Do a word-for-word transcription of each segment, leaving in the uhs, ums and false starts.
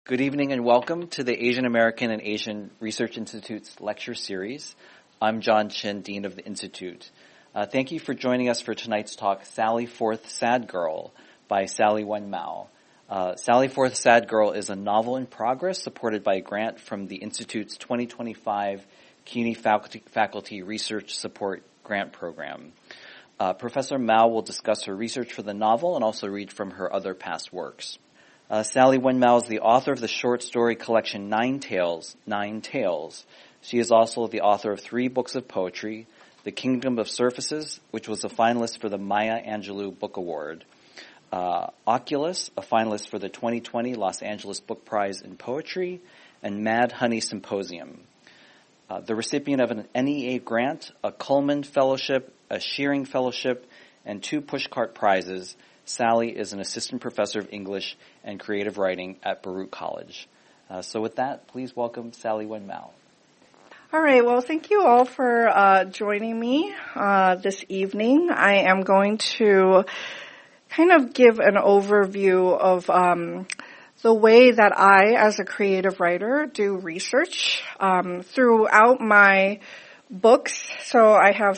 Good evening and welcome to the Asian American and Asian Research Institute's lecture series. I'm John Chin, Dean of the Institute. Uh, thank you for joining us for tonight's talk, Sally Forth Sad Girl by Sally Wen Mao. Uh, Sally Forth Sad Girl is a novel in progress supported by a grant from the Institute's twenty twenty-five CUNY Faculty, Faculty Research Support Grant Program. Uh, Professor Mao will discuss her research for the novel and also read from her other past works. Uh, Sally Wen Mao is the author of the short story collection Nine Tales, Nine Tales. She is also the author of three books of poetry, The Kingdom of Surfaces, which was a finalist for the Maya Angelou Book Award, uh, Oculus, a finalist for the twenty twenty Los Angeles Book Prize in Poetry, and Mad Honey Symposium. Uh, the recipient of an N E A grant, a Cullman Fellowship, a Shearing Fellowship, and two Pushcart Prizes, Sally is an assistant professor of English and creative writing at Baruch College. Uh, so with that, please welcome Sally Wen Mao. All right. Well, thank you all for uh, joining me uh, this evening. I am going to kind of give an overview of um, the way that I, as a creative writer, do research um, throughout my books. So I have,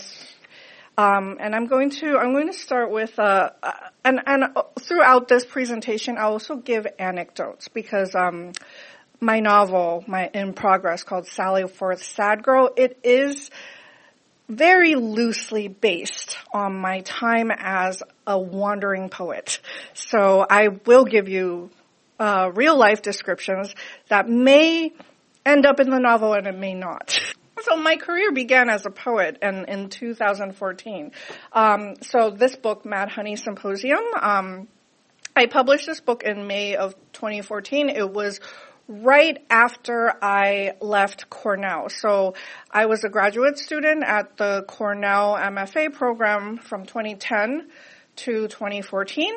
um, and I'm going to I'm going to start with uh, and and throughout this presentation, I'll also give anecdotes because. Um, My novel, my in progress, called Sally Forth Sad Girl, it is very loosely based on my time as a wandering poet. So I will give you uh, real life descriptions that may end up in the novel and it may not. So my career began as a poet in, in two thousand fourteen. Um, so this book, Mad Honey Symposium, um, I published this book in May of twenty fourteen. It was right after I left Cornell. So I was a graduate student at the Cornell M F A program from twenty ten to twenty fourteen.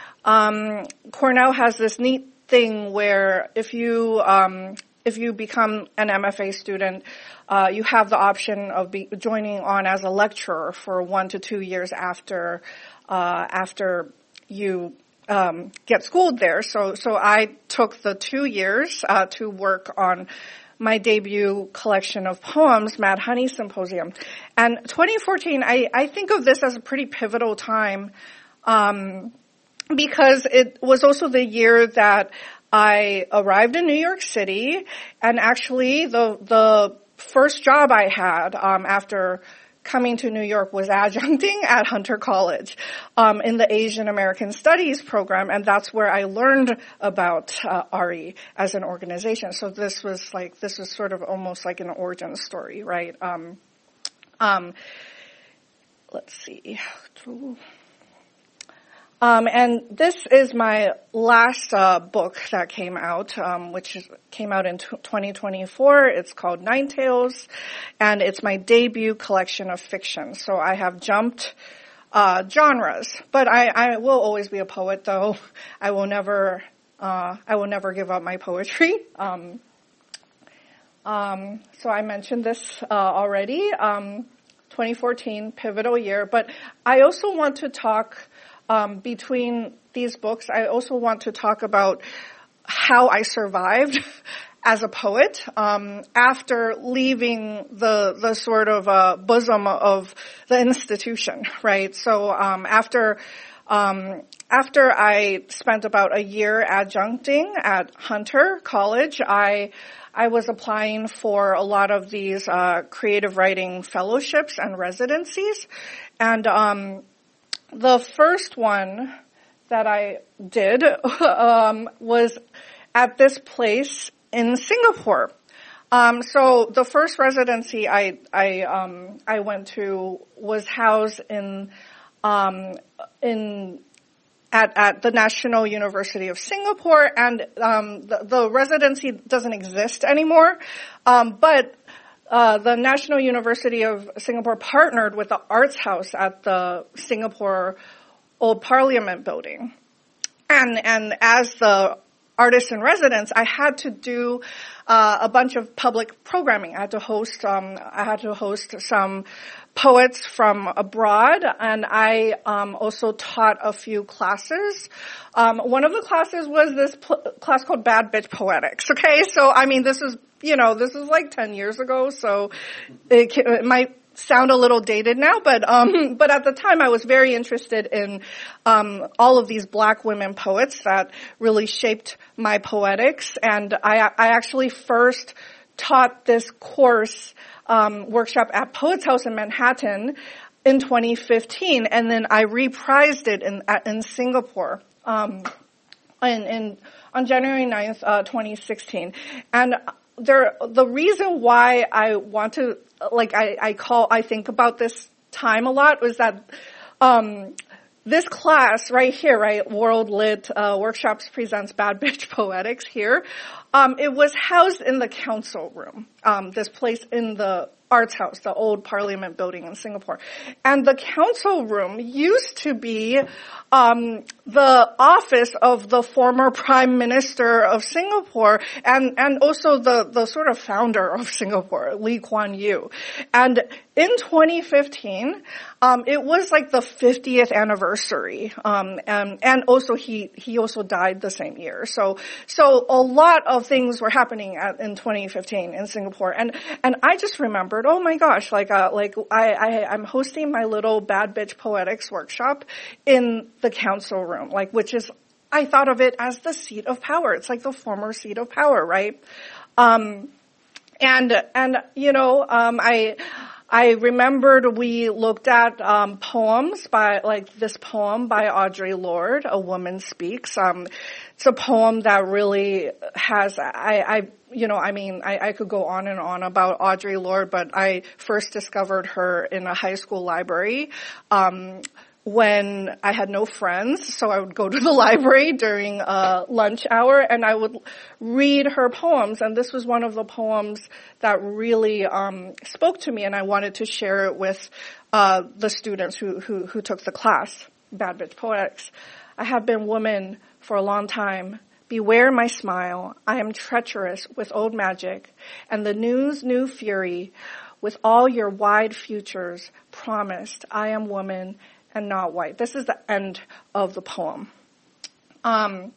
Um, Cornell has this neat thing where if you um, if you become an M F A student, uh, you have the option of be joining on as a lecturer for one to two years after uh, after you Um, get schooled there. So, so I took the two years uh, to work on my debut collection of poems, Mad Honey Symposium. And twenty fourteen, I, I think of this as a pretty pivotal time um, because it was also the year that I arrived in New York City, and actually the the first job I had um, after coming to New York was adjuncting at Hunter College um, in the Asian American Studies program, and that's where I learned about uh, A R I as an organization. So this was like this was sort of almost like an origin story, right? Um, um, let's see. Um, and this is my last uh, book that came out, um, which is, came out in twenty twenty-four. It's called Nine Tales, and it's my debut collection of fiction. So I have jumped uh, genres, but I, I will always be a poet, though. I will never, uh, I will never give up my poetry. Um, um, so I mentioned this uh, already. Um, twenty fourteen, pivotal year, but I also want to talk. Um, between these books, I also want to talk about how I survived as a poet um, after leaving the the sort of uh, bosom of the institution, right? So um, after um, after I spent about a year adjuncting at Hunter College, I I was applying for a lot of these uh, creative writing fellowships and residencies, and um, the first one that I did um, was at this place in Singapore. Um, so the first residency I I um, I went to was housed in um, in at at the National University of Singapore, and um, the, the residency doesn't exist anymore, um, but. Uh, the National University of Singapore partnered with the Arts House at the Singapore Old Parliament Building. And, and as the artist in residence, I had to do uh, a bunch of public programming. I had to host, um, I had to host some poets from abroad, and I um, also taught a few classes. Um, one of the classes was this pl- class called Bad Bitch Poetics. Okay, so I mean, this is you know this is like ten years ago, so it, it might sound a little dated now, but um, but at the time I was very interested in um, all of these Black women poets that really shaped my poetics, and I I actually first taught this course um, workshop at Poets House in Manhattan in twenty fifteen, and then I reprised it in in Singapore um, in, in on January ninth, uh, twenty sixteen, and there the reason why I want to like I, I call I think about this time a lot was that um, this class right here, right, World Lit uh, Workshops presents Bad Bitch Poetics here. Um, it was housed in the council room, um, this place in the Arts House, the old Parliament building in Singapore. And the council room used to be um, the office of the former Prime Minister of Singapore and, and also the, the sort of founder of Singapore, Lee Kuan Yew. And in twenty fifteen, um, it was like the fiftieth anniversary. Um, and, and also he, he also died the same year. So, so a lot of things were happening at, in twenty fifteen in Singapore. And, and I just remembered, oh my gosh, like, uh, like I, I, I'm hosting my little Bad Bitch Poetics workshop in the council room, like, which is, I thought of it as the seat of power. It's like the former seat of power, right? Um, and, and, you know, um, I, I remembered we looked at um, poems by, like this poem by Audre Lorde, A Woman Speaks. Um, it's a poem that really has, I, I you know, I mean, I, I could go on and on about Audre Lorde, but I first discovered her in a high school library. Um, when I had no friends, so I would go to the library during uh lunch hour and I would read her poems, and this was one of the poems that really um spoke to me, and I wanted to share it with uh the students who who who took the class, Bad Bitch Poetics. I have been woman for a long time. Beware my smile. I am treacherous with old magic, and the news new fury. With all your wide futures promised, I am woman and not white. This is the end of the poem. Um,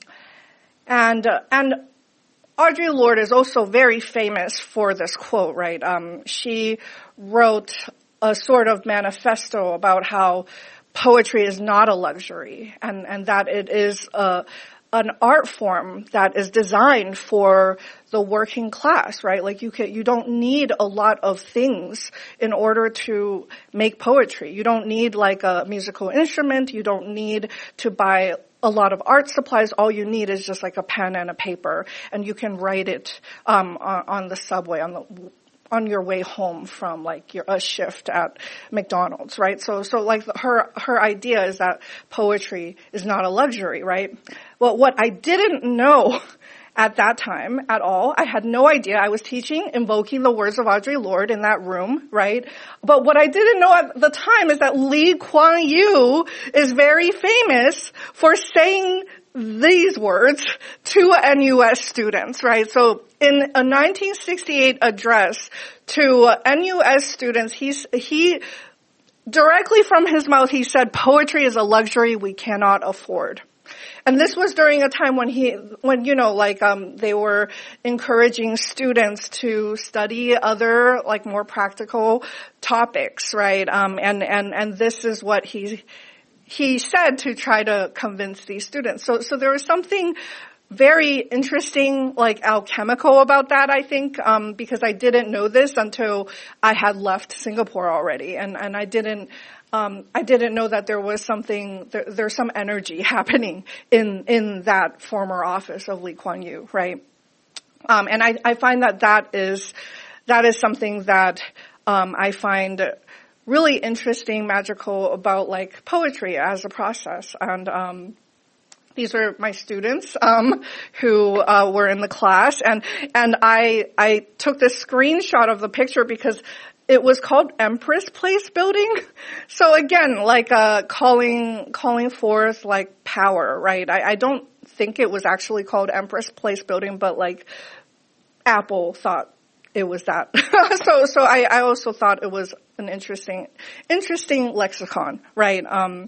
and, uh, and Audre Lorde is also very famous for this quote, right? Um, she wrote a sort of manifesto about how poetry is not a luxury, and, and that it is a, an art form that is designed for the working class, right? Like you can, you don't need a lot of things in order to make poetry. You don't need like a musical instrument. You don't need to buy a lot of art supplies. All you need is just like a pen and a paper, and you can write it um, on, on the subway, on the on your way home from like your a shift at McDonald's, right? So, so like her, her idea is that poetry is not a luxury, right? Well, what I didn't know at that time at all, I had no idea. I was teaching, invoking the words of Audre Lorde in that room, right? But what I didn't know at the time is that Lee Kuan Yew is very famous for saying these words to N U S students, right? So in a nineteen sixty-eight address to N U S students, he's, he, directly from his mouth, he said, poetry is a luxury we cannot afford. And this was during a time when he, when, you know, like, um, they were encouraging students to study other, like, more practical topics, right? Um, and, and, and this is what he, he said to try to convince these students. So, so there was something very interesting, like alchemical about that, I think, um, because I didn't know this until I had left Singapore already. And, and I didn't, um, I didn't know that there was something, there, there's some energy happening in, in that former office of Lee Kuan Yew, right? Um, and I, I find that that is, that is something that, um, I find really interesting, magical about like poetry as a process. And, um, these were my students, um, who, uh, were in the class, and, and I, I took this screenshot of the picture because it was called Empress Place Building. So again, like, uh, calling, calling forth like tower, right? I, I don't think it was actually called Empress Place Building, but like Apple thought it was that. so, so I, I also thought it was an interesting, interesting lexicon, right? Um,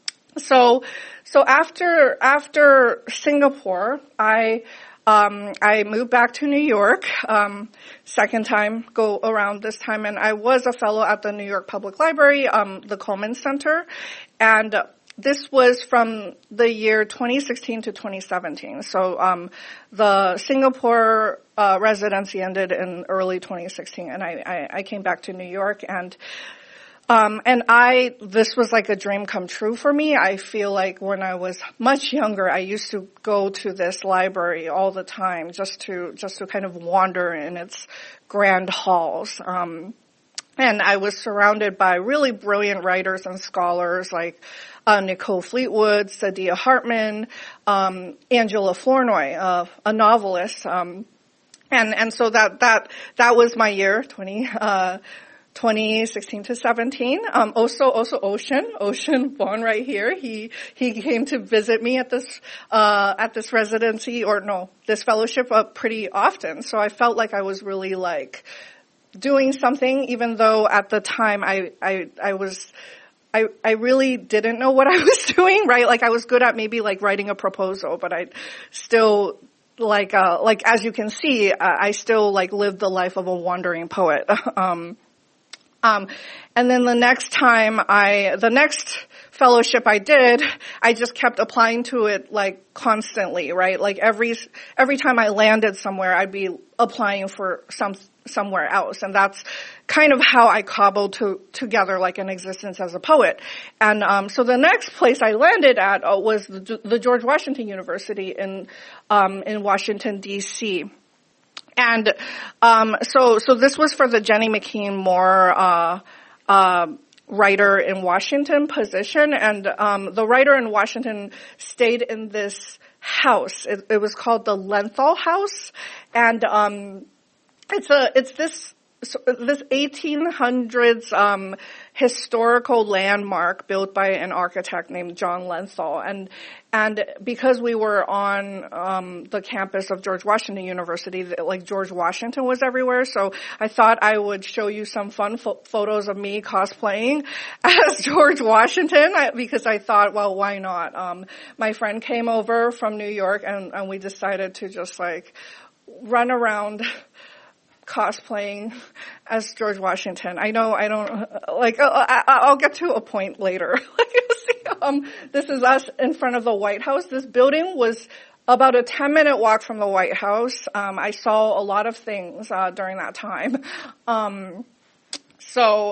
so, so after, after Singapore, I, um, I moved back to New York, um, second time go around this time, and I was a fellow at the New York Public Library, um, the Coleman Center, and this was from the year twenty sixteen to twenty seventeen. So um, the Singapore uh, residency ended in early twenty sixteen, and I, I, I came back to New York, and um, and I this was like a dream come true for me. I feel like when I was much younger, I used to go to this library all the time just to just to kind of wander in its grand halls. Um, And I was surrounded by really brilliant writers and scholars like uh, Nicole Fleetwood, Saidiya Hartman, um, Angela Flournoy, uh, a novelist. Um, and and so that that that was my year, twenty, uh, twenty sixteen to seventeen. Um, also also Ocean, Ocean Vuong right here. He he came to visit me at this uh, at this residency or no this fellowship uh, pretty often. So I felt like I was really like doing something, even though at the time I, I, I was, I, I really didn't know what I was doing, right? Like I was good at maybe like writing a proposal, but I still like, uh, like as you can see, uh, I still like lived the life of a wandering poet. um, um, and then the next time I, the next fellowship I did, I just kept applying to it like constantly, right? Like every, every time I landed somewhere, I'd be applying for some, somewhere else. And that's kind of how I cobbled to, together like an existence as a poet. And, um, so the next place I landed at uh, was the, the George Washington University in, um, in Washington, D C And, um, so, so this was for the Jenny McKean Moore, uh, uh, writer in Washington position. And, um, the writer in Washington stayed in this house. It, it was called the Lenthal House. And, um, It's a, it's this, this eighteen hundreds, um, historical landmark built by an architect named John Lenthal. And, and because we were on, um, the campus of George Washington University, like George Washington was everywhere. So I thought I would show you some fun fo- photos of me cosplaying as George Washington because I thought, well, why not? Um, my friend came over from New York and, and we decided to just like run around cosplaying as George Washington. I know I don't, like, I, I'll get to a point later. Like, you see, um, this is us in front of the White House. This building was about a ten minute walk from the White House. Um, I saw a lot of things, uh, during that time. Um, so,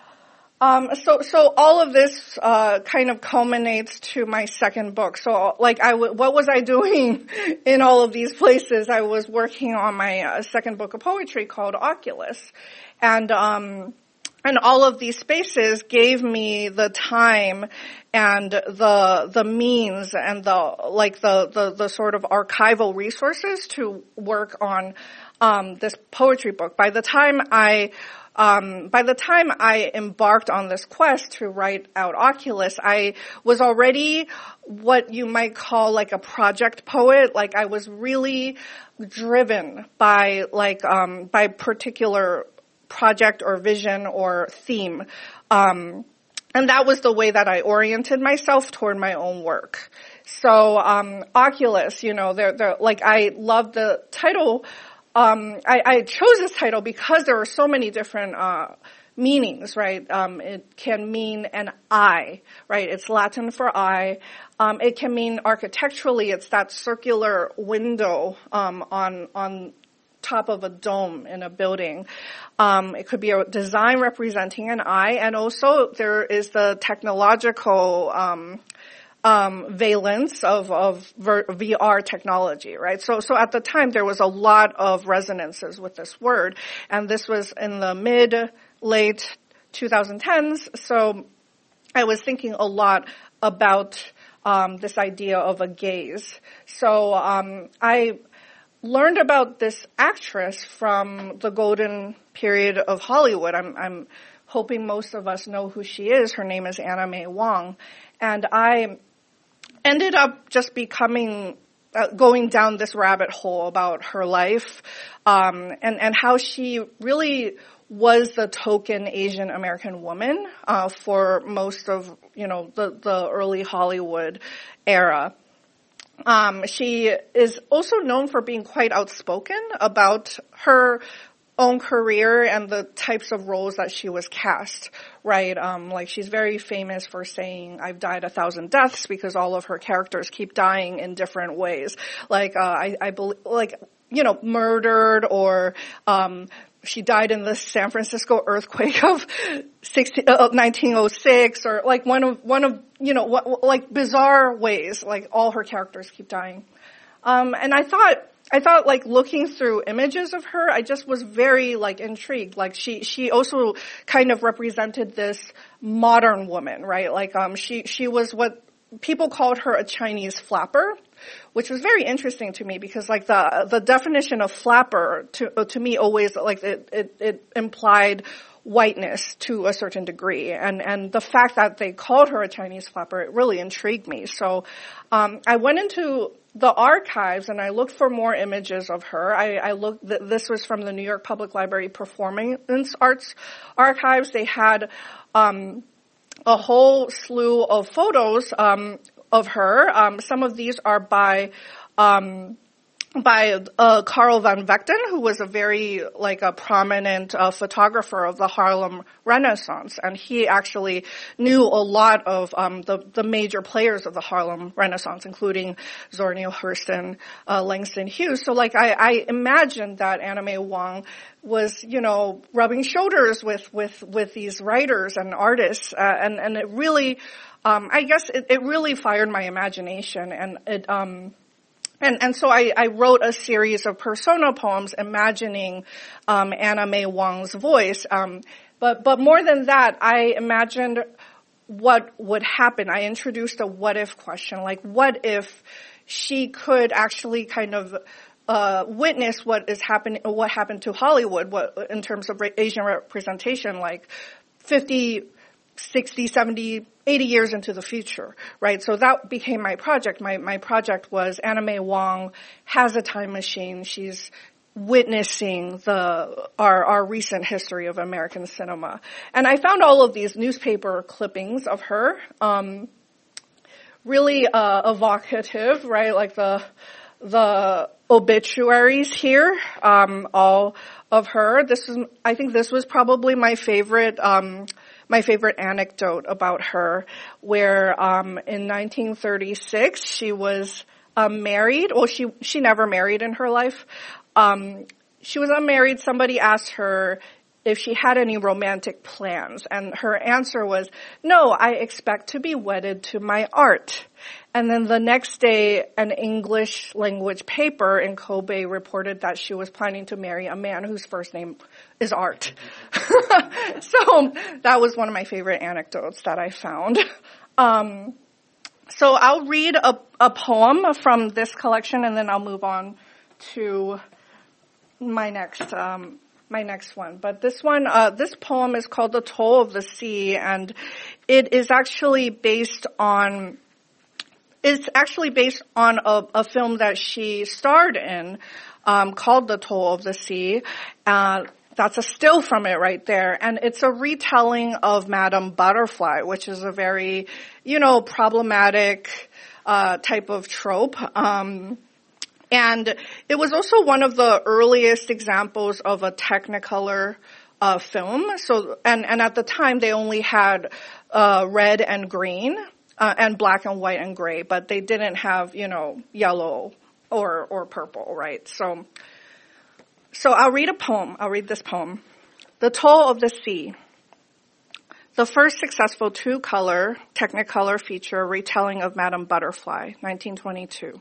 Um, so, so all of this, uh, kind of culminates to my second book. So, like, I w- what was I doing in all of these places? I was working on my uh, second book of poetry called Oculus. And, um, and all of these spaces gave me the time and the, the means and the, like, the, the, the sort of archival resources to work on, um, this poetry book. By the time I, Um, by the time I embarked on this quest to write out Oculus, I was already what you might call like a project poet. Like I was really driven by like, um, by particular project or vision or theme. Um, and that was the way that I oriented myself toward my own work. So, um, Oculus, you know, they're, they're, like I love the title. Um, I, I chose this title because there are so many different, uh, meanings, right? Um, it can mean an eye, right? It's Latin for eye. Um, it can mean architecturally, it's that circular window, um, on, on top of a dome in a building. Um, it could be a design representing an eye, and also there is the technological, um, Um, valence of, of V R technology, right? So, so at the time there was a lot of resonances with this word, and this was in the mid, late twenty tens, so I was thinking a lot about, um, this idea of a gaze. So, um, I learned about this actress from the golden period of Hollywood. I'm, I'm hoping most of us know who she is. Her name is Anna May Wong, and I ended up just becoming, uh, going down this rabbit hole about her life, um, and, and how she really was the token Asian American woman, uh, for most of, you know, the, the early Hollywood era. Um, she is also known for being quite outspoken about her own career and the types of roles that she was cast, right? Um, like she's very famous for saying, "I've died a thousand deaths," because all of her characters keep dying in different ways. Like, uh, I, I believe, like, you know, murdered, or, um, she died in the San Francisco earthquake of nineteen oh six, or like one of, one of, you know, what, like bizarre ways, like all her characters keep dying. Um, and I thought, I thought like looking through images of her, I just was very like intrigued. Like she, she also kind of represented this modern woman, right? Like, um, she, she was what people called her a Chinese flapper, which was very interesting to me because like the, the definition of flapper to, to me always like it, it, it implied whiteness to a certain degree. And, and the fact that they called her a Chinese flapper, it really intrigued me. So, um, I went into the archives and I looked for more images of her. I, I looked, th- this was from the New York Public Library Performance Arts Archives. They had, um, a whole slew of photos, um, of her. Um, some of these are by, um, by uh, Carl van Vechten, who was a very like a prominent uh, photographer of the Harlem Renaissance, and he actually knew a lot of um, the the major players of the Harlem Renaissance, including Zora Neale Hurston, uh, Langston Hughes. So, like, I, I imagined that Anna May Wong was, you know, rubbing shoulders with with with these writers and artists, uh, and and it really, um, I guess, it, it really fired my imagination, and it. Um, And, and so I, I wrote a series of persona poems imagining um, Anna May Wong's voice. Um, but, but more than that, I imagined what would happen. I introduced a what if question, like what if she could actually kind of uh, witness what is happening, what happened to Hollywood, what in terms of Asian representation, like fifty, sixty, seventy, eighty years into the future, right? So that became my project. My, my project was Anna May Wong has a time machine. She's witnessing the, our, our recent history of American cinema. And I found all of these newspaper clippings of her, um, really, uh, evocative, right? Like the, the obituaries here, um, all of her. This is, I think this was probably my favorite, um, my favorite anecdote about her, where um in nineteen thirty-six she was um, married. Well, she she never married in her life. Um, she was unmarried. Somebody asked her if she had any romantic plans, and her answer was, "No, I expect to be wedded to my art." And then the next day, an English language paper in Kobe reported that she was planning to marry a man whose first name is Art. So that was one of my favorite anecdotes that I found. Um, so I'll read a, a poem from this collection, and then I'll move on to my next um, my next one. But this one, uh, this poem is called "The Toll of the Sea," and it is actually based on. It's actually based on a, a film that she starred in, um, called The Toll of the Sea. Uh, that's a still from it right there. And it's a retelling of Madame Butterfly, which is a very, you know, problematic, uh, type of trope. Um, and it was also one of the earliest examples of a Technicolor, uh, film. So, and, and at the time they only had, uh, red and green. Uh, and black and white and gray, but they didn't have, you know, yellow or, or purple, right? So, so I'll read a poem. I'll read this poem. The Toll of the Sea. The first successful two-color Technicolor feature retelling of Madame Butterfly, nineteen twenty-two.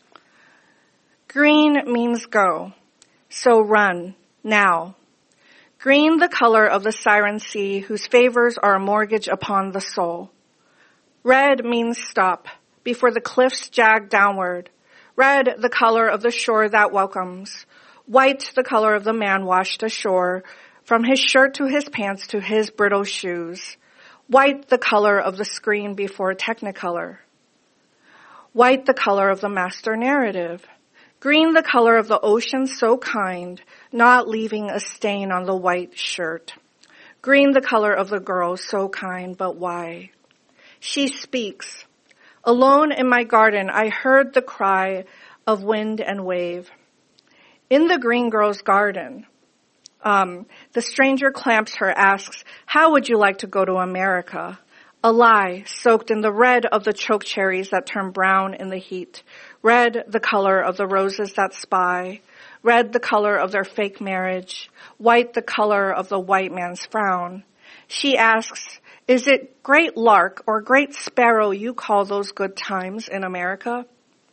Green means go, so run, now. Green the color of the siren sea, whose favors are a mortgage upon the soul. Red means stop, before the cliffs jag downward. Red, the color of the shore that welcomes. White, the color of the man washed ashore, from his shirt to his pants to his brittle shoes. White, the color of the screen before Technicolor. White the color of the master narrative. Green the color of the ocean so kind, not leaving a stain on the white shirt. Green the color of the girl so kind, but why? She speaks. Alone in my garden, I heard the cry of wind and wave. In the green girl's garden, um, the stranger clamps her, asks, how would you like to go to America? A lie soaked in the red of the choke cherries that turn brown in the heat. Red the color of the roses that spy. Red the color of their fake marriage. White the color of the white man's frown. She asks, is it great lark or great sparrow you call those good times in America?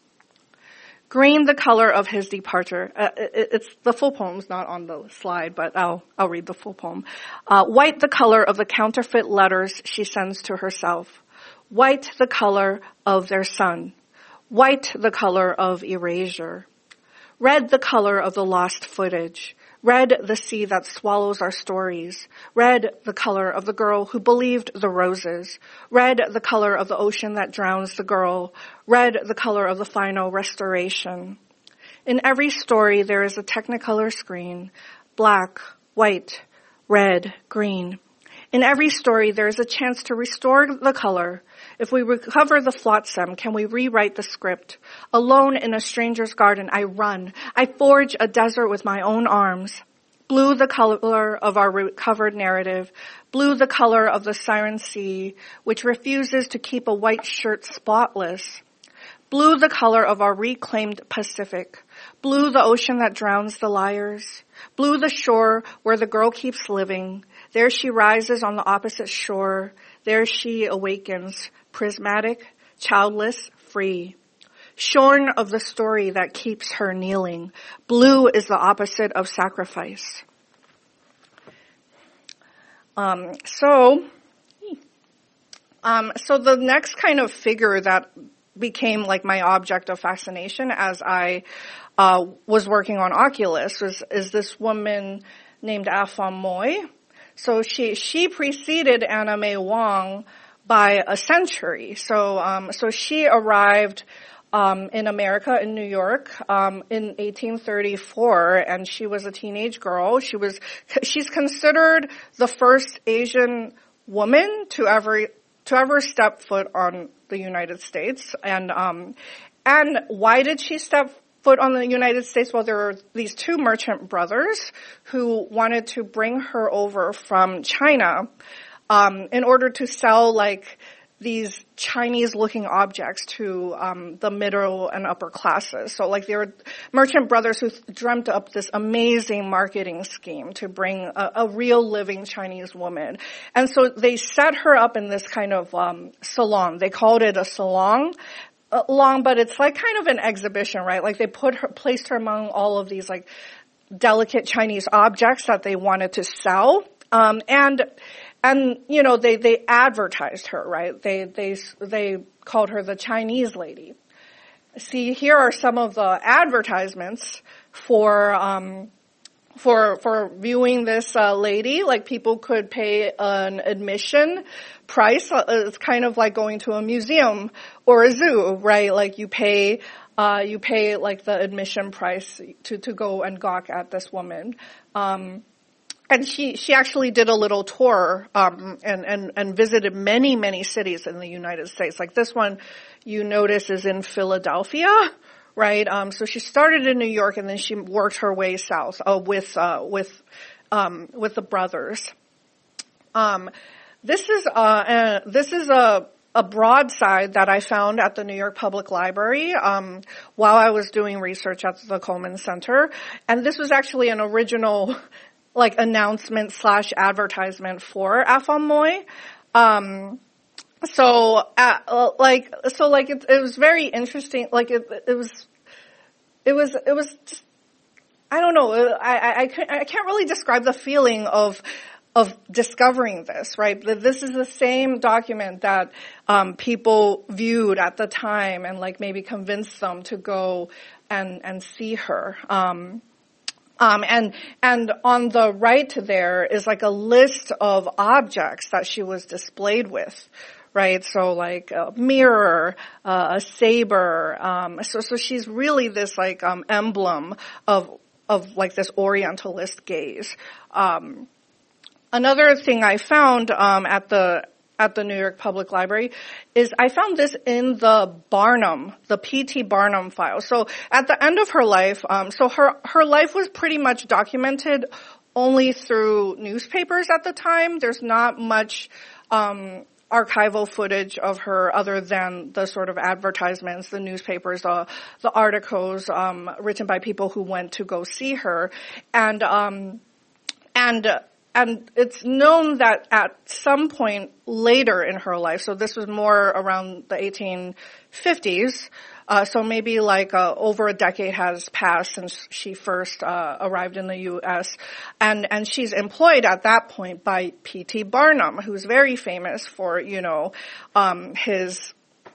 Green the color of his departure. Uh, it, it's the full poem's not on the slide, but I'll I'll read the full poem. Uh, white the color of the counterfeit letters she sends to herself. White the color of their sun. White the color of erasure. Red the color of the lost footage. Red the sea that swallows our stories. Red the color of the girl who believed the roses. Red the color of the ocean that drowns the girl. Red the color of the final restoration. In every story there is a technicolor screen. Black, white, red, green. In every story there is a chance to restore the color. If we recover the flotsam, can we rewrite the script? Alone in a stranger's garden, I run. I forge a desert with my own arms. Blue the color of our recovered narrative. Blue the color of the siren sea, which refuses to keep a white shirt spotless. Blue the color of our reclaimed Pacific. Blue the ocean that drowns the liars. Blue the shore where the girl keeps living. There she rises on the opposite shore. There she awakens, prismatic, childless, free. Shorn of the story that keeps her kneeling. Blue is the opposite of sacrifice. Um, so, um, so the next kind of figure that became like my object of fascination as I uh, was working on Oculus was is this woman named Afam Moy. So she she preceded Anna May Wong by a century. So um, so she arrived um, in America in New York um, in eighteen thirty-four, and she was a teenage girl. She was she's considered the first Asian woman to ever to ever step foot on the United States. And um, and why did she step foot on the United States? Well, there were these two merchant brothers who wanted to bring her over from China um, in order to sell like these Chinese-looking objects to um, the middle and upper classes. So like they were merchant brothers who dreamt up this amazing marketing scheme to bring a, a real living Chinese woman. And so they set her up in this kind of um, salon. They called it a salon. Uh, long, but it's like kind of an exhibition, right? Like they put her, placed her among all of these like delicate Chinese objects that they wanted to sell. Um, and, and, you know, they, they advertised her, right? They, they, they called her the Chinese lady. See, here are some of the advertisements for, um, for, for viewing this, uh, lady. Like people could pay an admission price. It's kind of like going to a museum or a zoo, right? Like you pay, uh, you pay like the admission price to, to go and gawk at this woman. Um, and she, she actually did a little tour, um, and, and, and visited many, many cities in the United States. Like this one you notice is in Philadelphia, right? Um, so she started in New York and then she worked her way south, uh, with, uh, with, um, with the brothers. Um, This is uh, uh this is a a broadside that I found at the New York Public Library um, while I was doing research at the Coleman Center, and this was actually an original like announcement slash advertisement for Afam Moy. Um, so uh, like so like it, it was very interesting. Like it it was it was it was just, I don't know. I I I can't really describe the feeling of. of discovering this, right? This is the same document that um, people viewed at the time and like maybe convinced them to go and and see her. Um, um, and and on the right there is like a list of objects that she was displayed with, right? So like a mirror, uh, a saber. Um, so so she's really this like um, emblem of of like this Orientalist gaze. Um, another thing I found um, at the at the New York Public Library is I found this in the Barnum, the P T Barnum file. So at the end of her life, um, so her, her life was pretty much documented only through newspapers at the time. There's not much, um, archival footage of her other than the sort of advertisements, the newspapers, uh, the articles, um, written by people who went to go see her. And, um, and, uh, And it's known that at some point later in her life, so this was more around the eighteen fifties, uh, so maybe like uh, over a decade has passed since she first uh, arrived in the U S, and and she's employed at that point by P T Barnum, who's very famous for, you know, um, his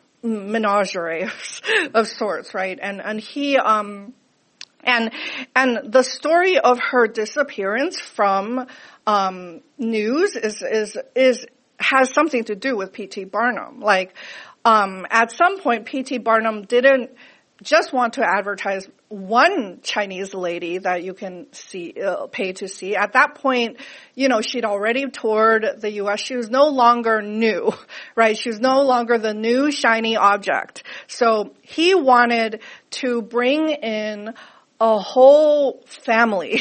menagerie of sorts, right? And and he um and and the story of her disappearance from um news is is is has something to do with P T Barnum. Like um at some point P T Barnum didn't just want to advertise one Chinese lady that you can see uh, pay to see. At that point, you know, she'd already toured the U S. She was no longer new, right? She was no longer the new shiny object. So he wanted to bring in a whole family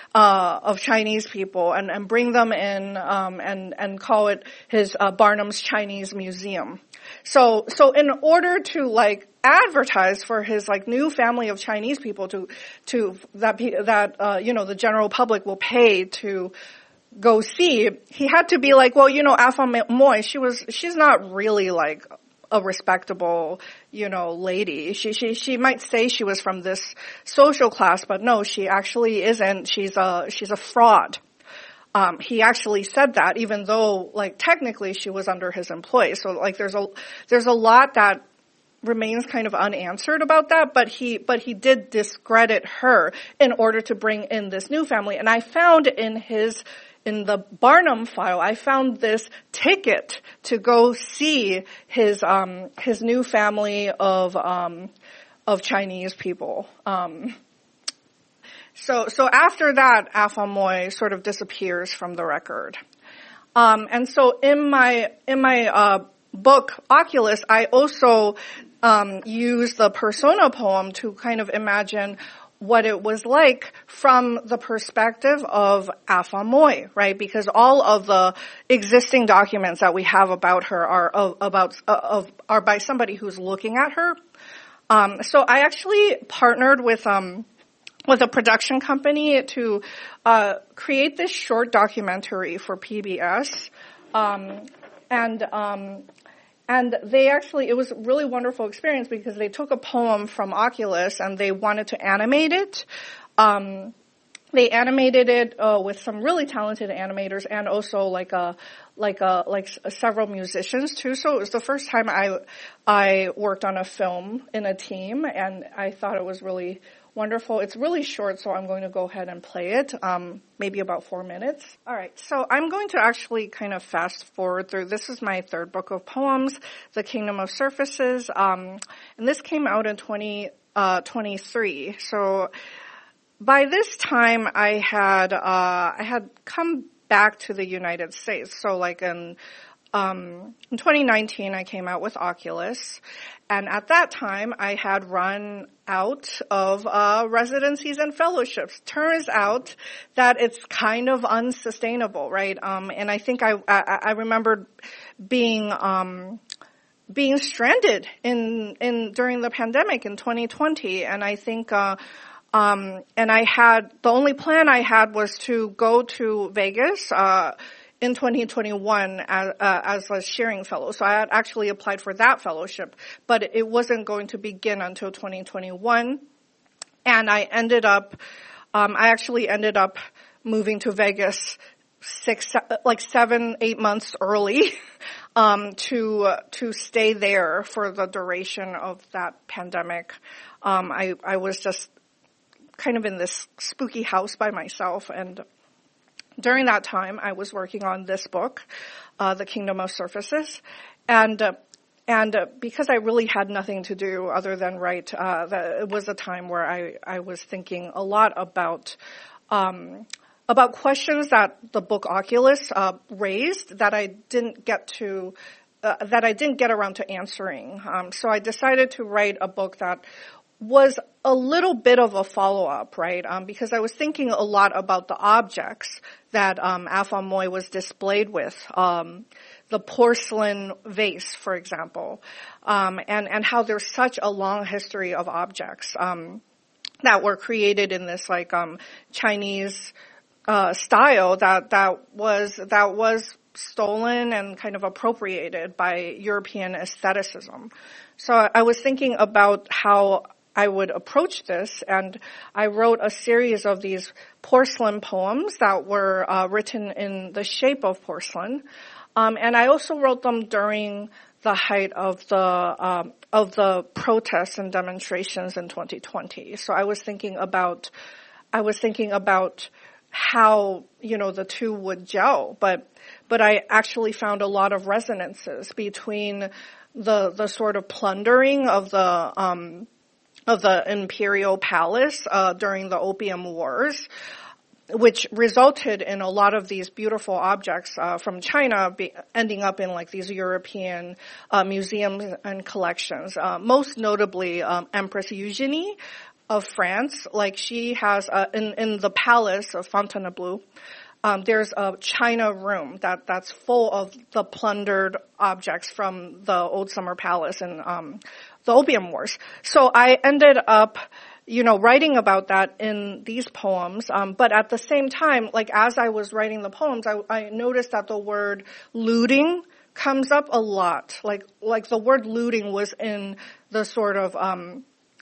uh of Chinese people and, and bring them in um and, and call it his uh, Barnum's Chinese Museum. So so in order to like advertise for his like new family of Chinese people to to that that uh you know the general public will pay to go see, he had to be like, well, you know, Alpha Moy, she was she's not really like a respectable, you know, lady. She, she, she might say she was from this social class, but no, she actually isn't. She's a, she's a fraud. Um, he actually said that even though, like, technically she was under his employ. So, like, there's a, there's a lot that remains kind of unanswered about that, but he, but he did discredit her in order to bring in this new family. And I found in his In the Barnum file, I found this ticket to go see his um his new family of um of Chinese people. Um so so after that, Alpha Moy sort of disappears from the record. Um and so in my in my uh book Oculus, I also um use the persona poem to kind of imagine what it was like from the perspective of Alpha Moy, right? Because all of the existing documents that we have about her are of, about uh, of are by somebody who's looking at her. Um, so I actually partnered with um with a production company to uh, create this short documentary for P B S, um, and um, And they actually, it was a really wonderful experience because they took a poem from Oculus and they wanted to animate it. Um, they animated it uh, with some really talented animators and also like a, like a, like several musicians too. So it was the first time I, I worked on a film in a team, and I thought it was really wonderful. It's really short, so I'm going to go ahead and play it, um, maybe about four minutes. All right, so I'm going to actually kind of fast forward through. This is my third book of poems, The Kingdom of Surfaces, um, and this came out in twenty twenty-three. So by this time, I had uh, I had come back to the United States. So like in Um, in twenty nineteen, I came out with Oculus, and at that time, I had run out of uh, residencies and fellowships. Turns out that it's kind of unsustainable, right? Um, and I think I I, I remembered being um, being stranded in in during the pandemic in twenty twenty, and I think. Uh, um, and I had the only plan I had was to go to Vegas. Uh, in twenty twenty-one as, uh, as a sharing fellow. So I had actually applied for that fellowship, but it wasn't going to begin until twenty twenty-one. And I ended up, um, I actually ended up moving to Vegas six, like seven, eight months early, um, to, uh, to stay there for the duration of that pandemic. Um, I, I was just kind of in this spooky house by myself, and during that time, I was working on this book, uh, The Kingdom of Surfaces, and uh, and uh, because I really had nothing to do other than write, uh, the, it was a time where I I was thinking a lot about. Um, about questions that the book Oculus uh, raised that I didn't get to, uh, that I didn't get around to answering. Um, so I decided to write a book that was a little bit of a follow-up, right? Um, because I was thinking a lot about the objects that um, Afon Moy was displayed with, um, the porcelain vase, for example, um, and and how there's such a long history of objects um, that were created in this like um, Chinese. Uh, style that, that was, that was stolen and kind of appropriated by European aestheticism. So I was thinking about how I would approach this, and I wrote a series of these porcelain poems that were uh, written in the shape of porcelain. Um, and I also wrote them during the height of the, um, of the protests and demonstrations in twenty twenty. So I was thinking about, I was thinking about how, you know, the two would gel, but, but I actually found a lot of resonances between the, the sort of plundering of the, um, of the imperial palace, uh, during the Opium Wars, which resulted in a lot of these beautiful objects, uh, from China be, ending up in like these European, uh, museums and collections, uh, most notably, um, Empress Eugenie, of France. Like she has uh, in in the palace of Fontainebleau, um, there's a China room that that's full of the plundered objects from the Old Summer Palace and um, the Opium Wars. So I ended up, you know, writing about that in these poems. Um, but at the same time, like as I was writing the poems, I, I noticed that the word looting comes up a lot. Like like the word looting was in the sort of um,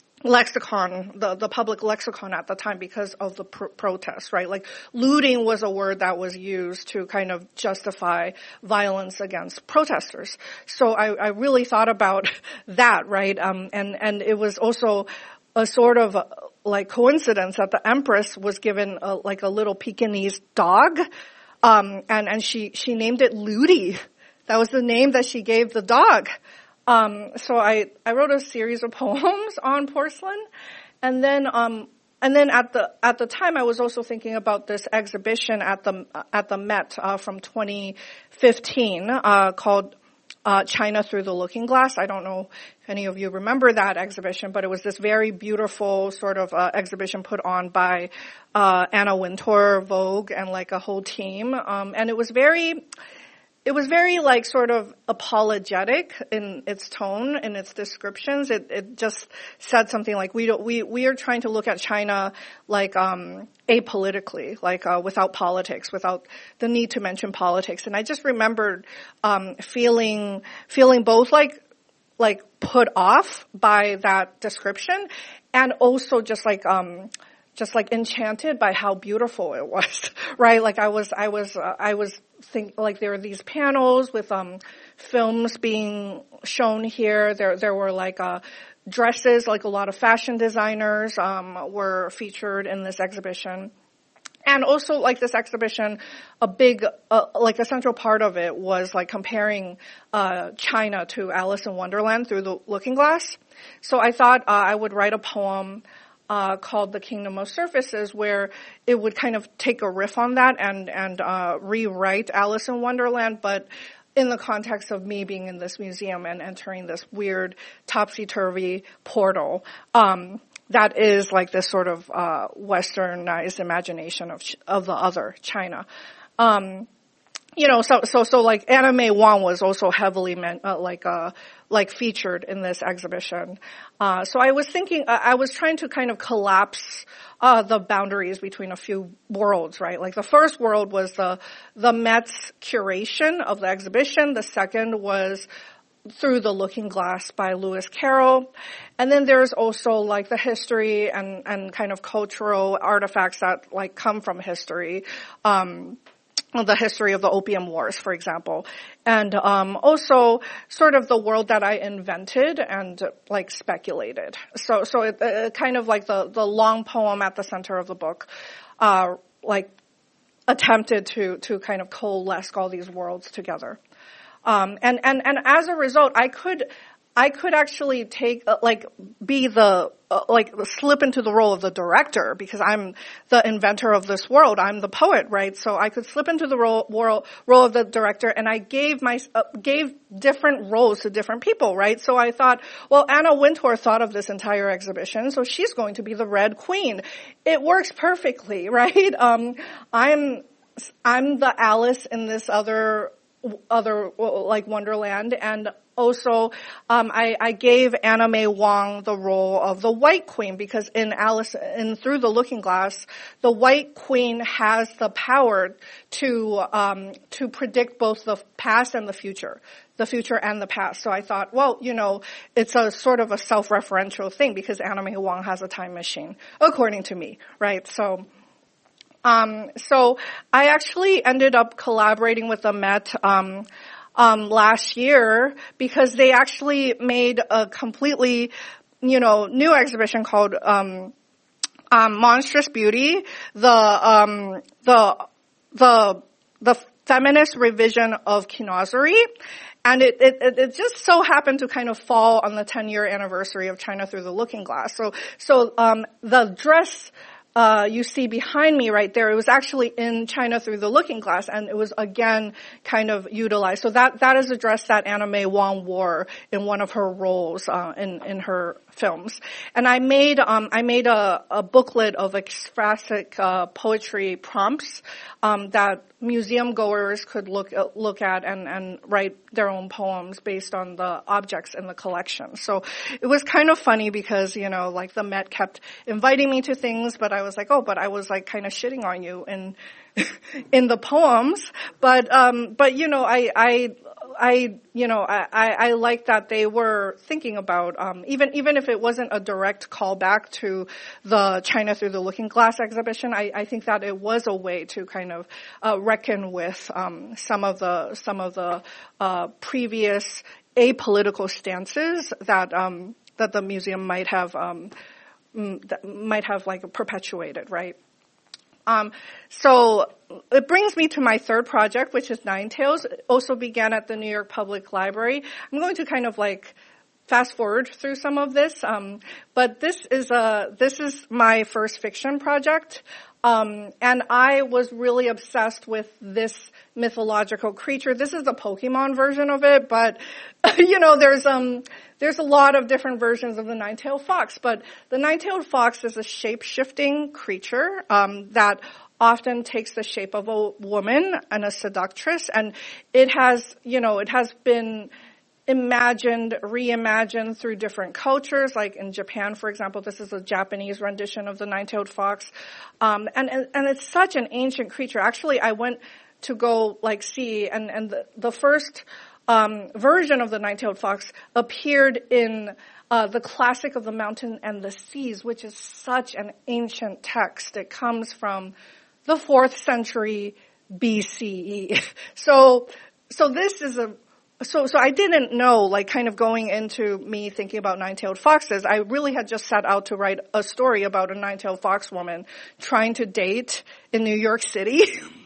lexicon, the, the public lexicon at the time because of the pr- protests, right? Like looting was a word that was used to kind of justify violence against protesters. So I, I really thought about that, right? Um, and, and it was also a sort of a, like coincidence that the Empress was given a, like a little Pekingese dog, um, and, and she, she named it Ludi. That was the name that she gave the dog. Um, so I, I wrote a series of poems on porcelain, and then, um, and then at the, at the time I was also thinking about this exhibition at the, at the Met, uh, from twenty fifteen, uh, called, uh, China Through the Looking Glass. I don't know if any of you remember that exhibition, but it was this very beautiful sort of, uh, exhibition put on by, uh, Anna Wintour, Vogue, and like a whole team. Um, and it was very, It was very like sort of apologetic in its tone, in its descriptions. It, it just said something like we don't, we, we are trying to look at China like, um, apolitically, like, uh, without politics, without the need to mention politics. And I just remembered, um, feeling, feeling both like, like put off by that description and also just like, um, just like enchanted by how beautiful it was, right? Like I was, I was, uh, I was think like there were these panels with um films being shown here. There, there were like uh dresses, like a lot of fashion designers um were featured in this exhibition. And also, like this exhibition, a big, uh, like a central part of it was like comparing uh China to Alice in Wonderland through the looking glass. So I thought uh, I would write a poem Uh, called The Kingdom of Surfaces, where it would kind of take a riff on that and, and, uh, rewrite Alice in Wonderland, but in the context of me being in this museum and entering this weird topsy-turvy portal, um, that is like this sort of, uh, westernized imagination of, of the other China. Um, You know, so, so, so like Anna May Wong was also heavily meant, uh, like, uh, like featured in this exhibition. Uh, so I was thinking, uh, I was trying to kind of collapse, uh, the boundaries between a few worlds, right? Like the first world was the, the Met's curation of the exhibition. The second was Through the Looking Glass by Lewis Carroll. And then there's also like the history and, and kind of cultural artifacts that like come from history. Um, the history of the Opium Wars, for example. And um also sort of the world that I invented and like speculated. So so it, it kind of like the the long poem at the center of the book uh like attempted to to kind of coalesce all these worlds together. Um, and, and, and as a result, I could, I could actually take, uh, like, be the, uh, like, slip into the role of the director because I'm the inventor of this world. I'm the poet, right? So I could slip into the role, role, role of the director, and I gave my, uh, gave different roles to different people, right? So I thought, well, Anna Wintour thought of this entire exhibition, so she's going to be the Red Queen. It works perfectly, right? Um, I'm, I'm the Alice in this other, other, like, Wonderland, and also, um, I, I gave Anna May Wong the role of the White Queen because in Alice, in Through the Looking Glass, the White Queen has the power to, um, to predict both the past and the future, the future and the past. So I thought, well, you know, it's a sort of a self-referential thing because Anna May Wong has a time machine, according to me, right? So, um, so I actually ended up collaborating with the Met, um, Um, last year because they actually made a completely, you know, new exhibition called, um, um, Monstrous Beauty, the, um, the, the, the feminist revision of Kinosauri. And it, it, it just so happened to kind of fall on the ten year anniversary of China Through the Looking Glass. So, so, um, the dress, Uh, you see behind me right there, it was actually in China Through the Looking Glass, and it was again kind of utilized. So that, that is a dress that Anna May Wong wore in one of her roles, uh, in, in her films. And I made, um, I made a, a booklet of ekphrastic, uh, poetry prompts, um, that museum goers could look, uh, look at and, and write their own poems based on the objects in the collection. So it was kind of funny because, you know, like the Met kept inviting me to things, but I was like, oh, but I was like kind of shitting on you in, in the poems. But, um, but, you know, I, I, I, you know, I, I, I like that they were thinking about, um, even, even if it wasn't a direct callback to the China Through the Looking Glass exhibition, I, I think that it was a way to kind of, uh, reckon with, um, some of the, some of the, uh, previous apolitical stances that, um, that the museum might have, um, that might have like perpetuated, right? Um, so it brings me to my third project, which is Nine Tails. It also began at the New York Public Library. I'm going to kind of like fast forward through some of this, um, but this is a this is my first fiction project, um, and I was really obsessed with this mythological creature. This is the Pokemon version of it, but you know, there's um there's a lot of different versions of the nine-tailed fox. But the nine-tailed fox is a shape-shifting creature um, that often takes the shape of a woman and a seductress, and it has, you know, it has been imagined, reimagined through different cultures. Like in Japan, for example, this is a Japanese rendition of the nine-tailed fox, um, and, and and it's such an ancient creature. Actually, I went to go like see, and and the, the first um, version of the nine-tailed fox appeared in uh, the Classic of the Mountain and the Seas, which is such an ancient text. It comes from the fourth century B C E. So so this is a So, so I didn't know, like, kind of going into me thinking about nine-tailed foxes, I really had just set out to write a story about a nine-tailed fox woman trying to date in New York City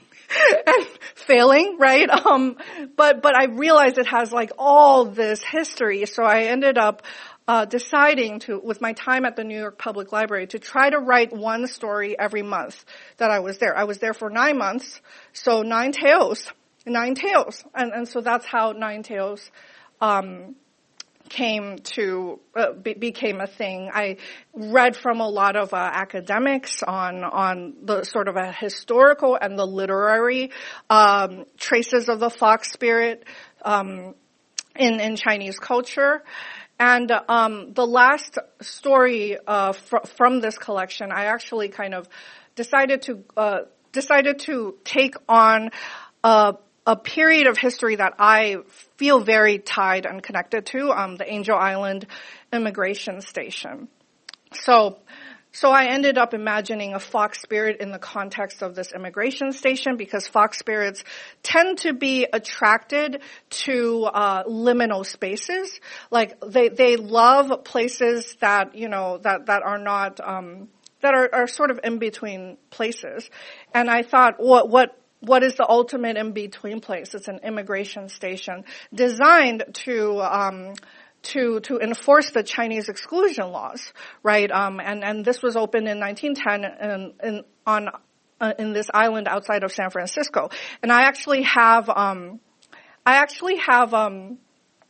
and failing, right? Um, but, but I realized it has, like, all this history, so I ended up uh deciding to, with my time at the New York Public Library, to try to write one story every month that I was there. I was there for nine months, so nine tales. Nine Tails, and and so that's how Nine Tails um, came to uh, be, became a thing. I read from a lot of uh, academics on on the sort of a historical and the literary um, traces of the fox spirit um, in in Chinese culture. And um, the last story uh, fr- from this collection, I actually kind of decided to uh, decided to take on a a period of history that I feel very tied and connected to, um, the Angel Island immigration station. So, so I ended up imagining a fox spirit in the context of this immigration station because fox spirits tend to be attracted to uh, liminal spaces. Like they they love places that you know that that are not um, that are, are sort of in between places. And I thought, what what what is the ultimate in-between place. It's an immigration station designed to um, to to enforce the Chinese exclusion laws, right? Um, and and this was opened in nineteen ten in, in on uh, in this island outside of San Francisco. And I actually have um, I actually have um,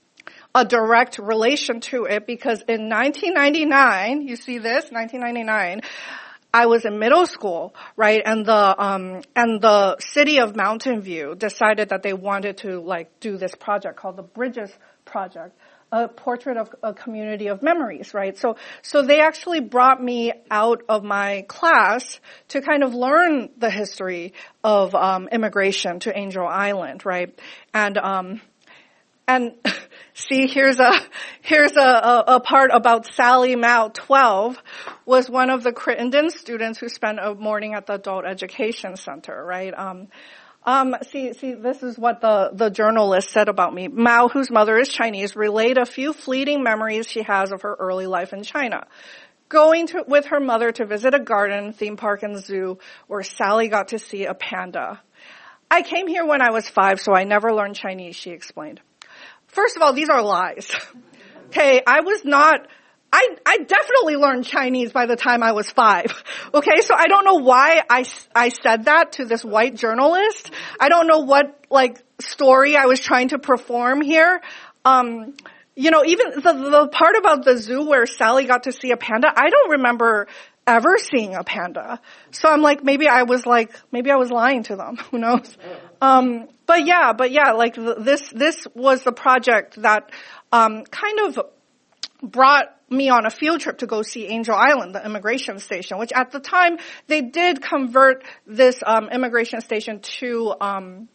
a direct relation to it because in nineteen ninety-nine, you see this, nineteen ninety-nine. I was in middle school, right, and the um and the city of Mountain View decided that they wanted to like do this project called the Bridges Project, a portrait of a community of memories, right? So so they actually brought me out of my class to kind of learn the history of um immigration to Angel Island, right? And um and see, here's a here's a, a, a part about Sally Mao, twelve, was one of the Crittenden students who spent a morning at the Adult Education Center, right? Um, um, see, see, this is what the the journalist said about me. Mao, whose mother is Chinese, relayed a few fleeting memories she has of her early life in China. Going to, with her mother to visit a garden, theme park, and zoo where Sally got to see a panda. I came here when I was five, so I never learned Chinese, she explained. First of all, these are lies. Okay, I was not, I, I definitely learned Chinese by the time I was five. Okay, so I don't know why I, I said that to this white journalist. I don't know what, like, story I was trying to perform here. Um, you know, even the, the part about the zoo where Sally got to see a panda, I don't remember ever seeing a panda. So I'm like, maybe I was like, maybe I was lying to them. Who knows? Um, but yeah, but yeah, like this, this was the project that, um, kind of brought me on a field trip to go see Angel Island, the immigration station, which at the time they did convert this, um, immigration station to, um,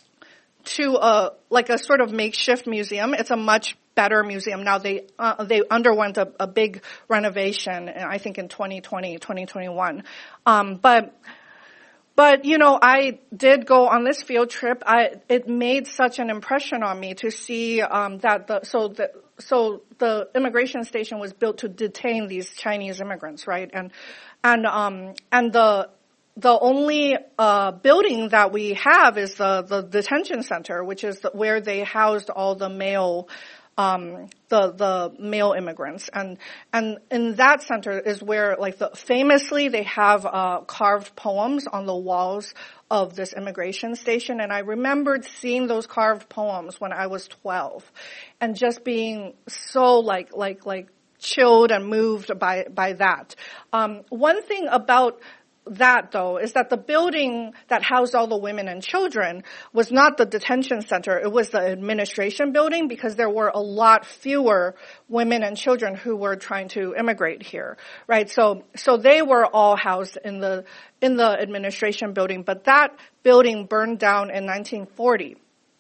to a, like a sort of makeshift museum. It's a much better museum. Now they, uh, they underwent a, a big renovation, I think in twenty twenty, twenty twenty-one. Um, but, but, you know, I did go on this field trip. I, it made such an impression on me to see, um, that the, so the, so the immigration station was built to detain these Chinese immigrants, right? And, and, um, and the, The only uh building that we have is the the detention center, which is the, where they housed all the male um the the male immigrants, and and in that center is where like the famously they have uh carved poems on the walls of this immigration station, and I remembered seeing those carved poems when I was twelve and just being so like like like chilled and moved by by that. Um one thing about that, though, is that the building that housed all the women and children was not the detention center. It was the administration building because there were a lot fewer women and children who were trying to immigrate here, right? So, so they were all housed in the, in the administration building, but that building burned down in nineteen forty.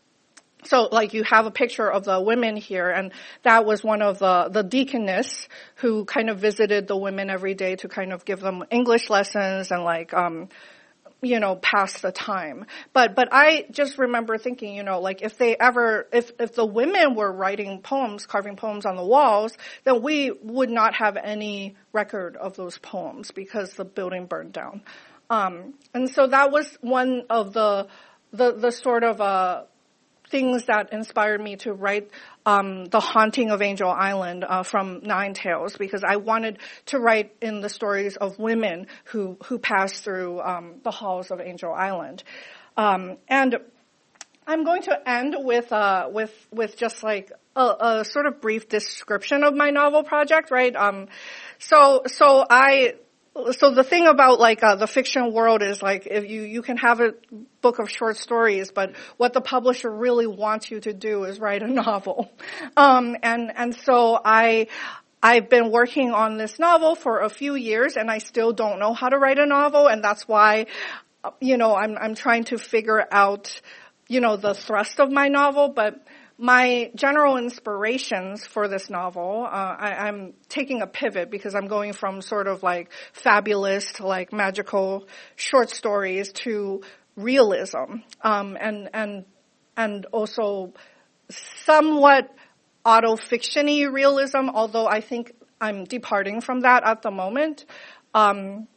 So, like, you have a picture of the women here, and that was one of the, the deaconess who kind of visited the women every day to kind of give them English lessons and, like, um, you know, pass the time. But, but I just remember thinking, you know, like, if they ever, if, if the women were writing poems, carving poems on the walls, then we would not have any record of those poems because the building burned down. Um, and so that was one of the, the, the sort of, uh, things that inspired me to write um, The Haunting of Angel Island uh, from Nine Tales, because I wanted to write in the stories of women who who passed through um, the halls of Angel Island. Um, and I'm going to end with uh, with with just like a, a sort of brief description of my novel project, right? Um, so so I. So the thing about like uh, the fiction world is like if you you can have a book of short stories, but what the publisher really wants you to do is write a novel. Um, and and so I I've been working on this novel for a few years, and I still don't know how to write a novel, and that's why you know I'm I'm trying to figure out you know the thrust of my novel, but. My general inspirations for this novel, uh, I, I'm taking a pivot because I'm going from sort of like fabulous to like magical short stories to realism, um, and and and also somewhat auto-fiction-y realism. Although I think I'm departing from that at the moment. Um,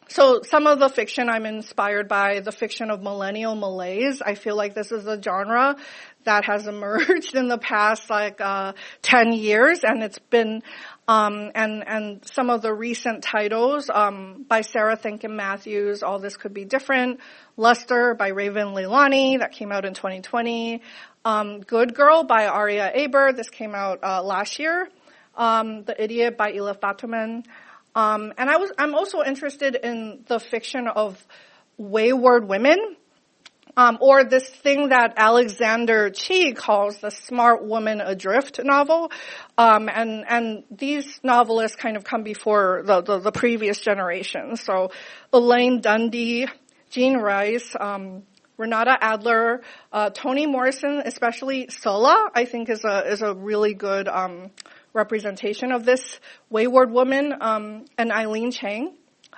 So some of the fiction I'm inspired by the fiction of millennial malaise. I feel like this is a genre that has emerged in the past like uh ten years, and it's been um and and some of the recent titles um by Sarah Thinkin Matthews, All This Could Be Different, Luster by Raven Leilani, that came out in twenty twenty, um Good Girl by Aria Aber, this came out uh last year, um The Idiot by Elif Batuman. Um, and I was, I'm also interested in the fiction of wayward women, um, or this thing that Alexander Chee calls the Smart Woman Adrift novel. Um, and, and these novelists kind of come before the, the, the previous generation. So Elaine Dundee, Jean Rice, um, Renata Adler, uh, Toni Morrison, especially Sulla, I think is a, is a really good, um, representation of this wayward woman, um, and Eileen Chang.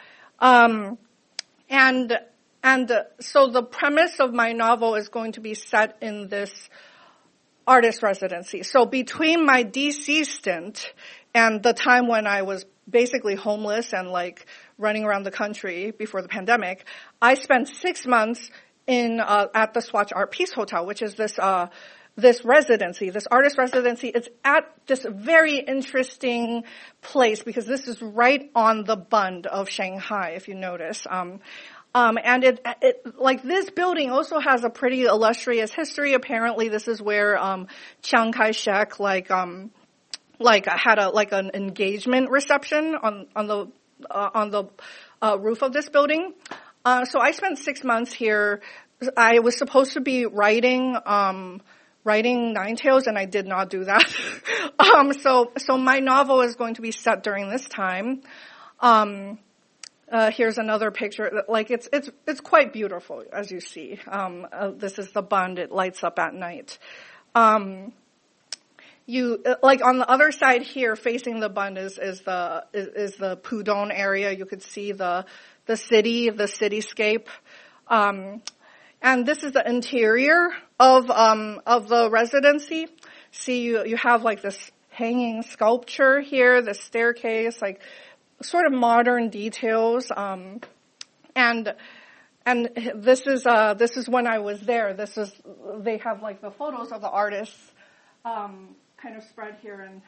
Um, and, and uh, so the premise of my novel is going to be set in this artist residency. So between my D C stint and the time when I was basically homeless and like running around the country before the pandemic, I spent six months in, uh, at the Swatch Art Peace Hotel, which is this, uh, this residency, this artist residency. It's at this very interesting place because this is right on the Bund of Shanghai, if you notice. Um, um, and it, it, like this building also has a pretty illustrious history. Apparently this is where, um, Chiang Kai-shek, like, um, like had a, like an engagement reception on, on the, uh, on the, uh, roof of this building. Uh, so I spent six months here. I was supposed to be writing, um, writing Nine Tales, and I did not do that. um, so, so my novel is going to be set during this time. Um, uh, here's another picture. Like it's, it's, it's quite beautiful, as you see. Um, uh, this is the Bund. It lights up at night. Um, you, like on the other side here, facing the Bund is, is the, is, is the Pudong area. You could see the, the city, the cityscape. Um, And this is the interior of, um, of the residency. See, you, you have like this hanging sculpture here, this staircase, like sort of modern details. Um, and, and this is, uh, this is when I was there. This is, they have like the photos of the artists, um, kind of spread here. And,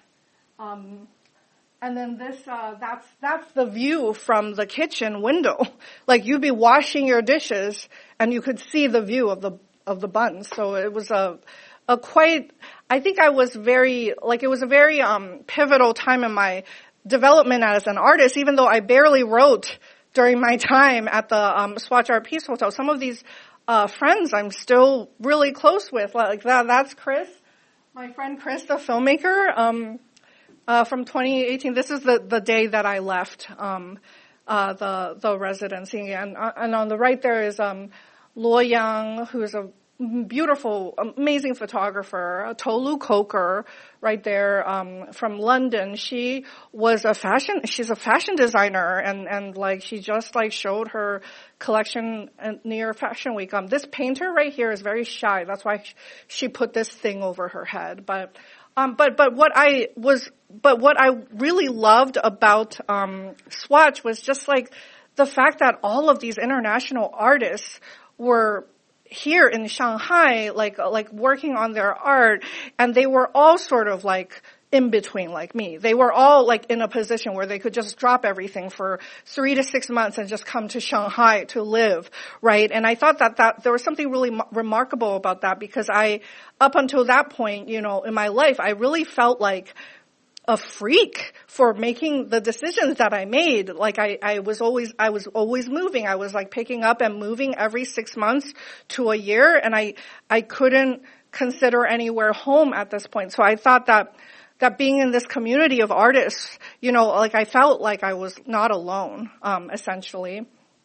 um, And then this, uh, that's, that's the view from the kitchen window. Like you'd be washing your dishes and you could see the view of the, of the Bund. So it was a, a quite, I think I was very, like it was a very, um, pivotal time in my development as an artist, even though I barely wrote during my time at the, um, Swatch Art Peace Hotel. Some of these, uh, friends I'm still really close with. Like that, that's Chris, my friend Chris, the filmmaker. Um, Uh, from twenty eighteen, this is the, the day that I left, um, uh, the, the residency. And, uh, and on the right there is, um, Luo Yang, who's a beautiful, amazing photographer. Tolu Coker, right there, um, from London. She was a fashion, she's a fashion designer and, and like, she just like showed her collection near Fashion Week. Um, this painter right here is very shy. That's why she put this thing over her head. But, Um, but, but what I was, but what I really loved about, um, Swatch was just like the fact that all of these international artists were here in Shanghai, like, like working on their art, and they were all sort of like in between like me. They were all like in a position where they could just drop everything for three to six months and just come to Shanghai to live, right? And I thought that that there was something really m- remarkable about that because I, up until that point, you know, in my life, I really felt like a freak for making the decisions that I made. Like I, I was always, I was always moving. I was like picking up and moving every six months to a year, and I, I couldn't consider anywhere home at this point. So I thought that that being in this community of artists, you know, like I felt like I was not alone, um, essentially.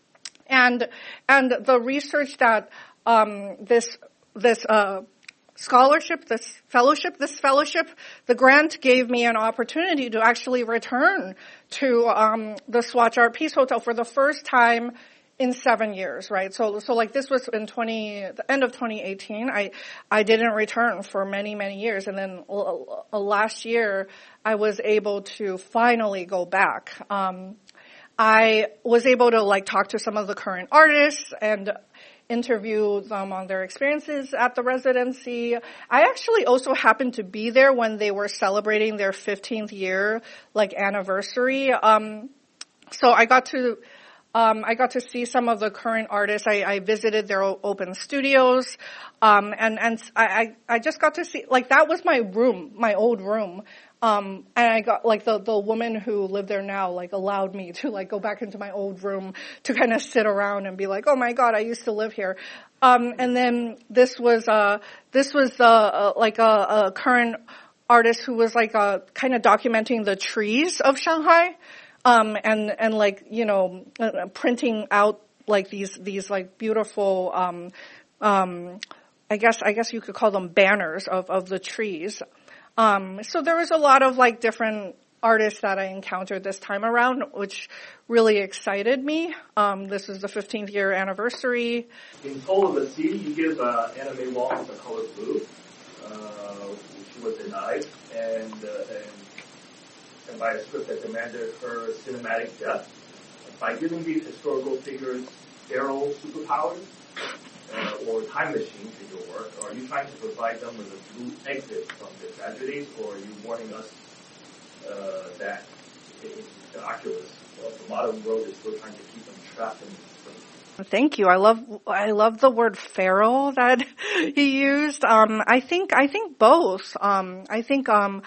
And, and the research that, um, this, this, uh, scholarship, this fellowship, this fellowship, the grant gave me an opportunity to actually return to, um, the Swatch Art Peace Hotel for the first time in seven years, right? So, so like this was in twenty, the end of twenty eighteen. I, I didn't return for many, many years. And then uh, last year I was able to finally go back. Um, I was able to like talk to some of the current artists and interview them on their experiences at the residency. I actually also happened to be there when they were celebrating their fifteenth year, like, anniversary. Um, so I got to, um, I got to see some of the current artists. I, I visited their open studios, um, and, and I, I just got to see, like, that was my room, my old room. Um, and I got, like, the, the woman who lived there now, like, allowed me to, like, go back into my old room to kind of sit around and be like, oh my God, I used to live here. Um, and then this was, uh, this was, uh, uh like a, a current artist who was, like, uh, kind of documenting the trees of Shanghai, um, and, and, like, you know, uh, printing out, like, these, these, like, beautiful, um, um, I guess, I guess you could call them banners of, of the trees. Um, so there was a lot of like different artists that I encountered this time around, which really excited me. Um, this is the fifteenth year anniversary. In Soul of the Sea, you give uh, Anna May Wong the color blue, uh, which was denied, and, uh, and and by a script that demanded her cinematic death. By giving these historical figures feral superpowers, Uh, or time machines in your work, are you trying to provide them with a blue exit from the tragedies, or are you warning us uh, that it, the Oculus, well, the modern world is still trying to keep them trapped in this? Thank you. I love I love the word feral that he used. Um, I think I think both. Um, I think um,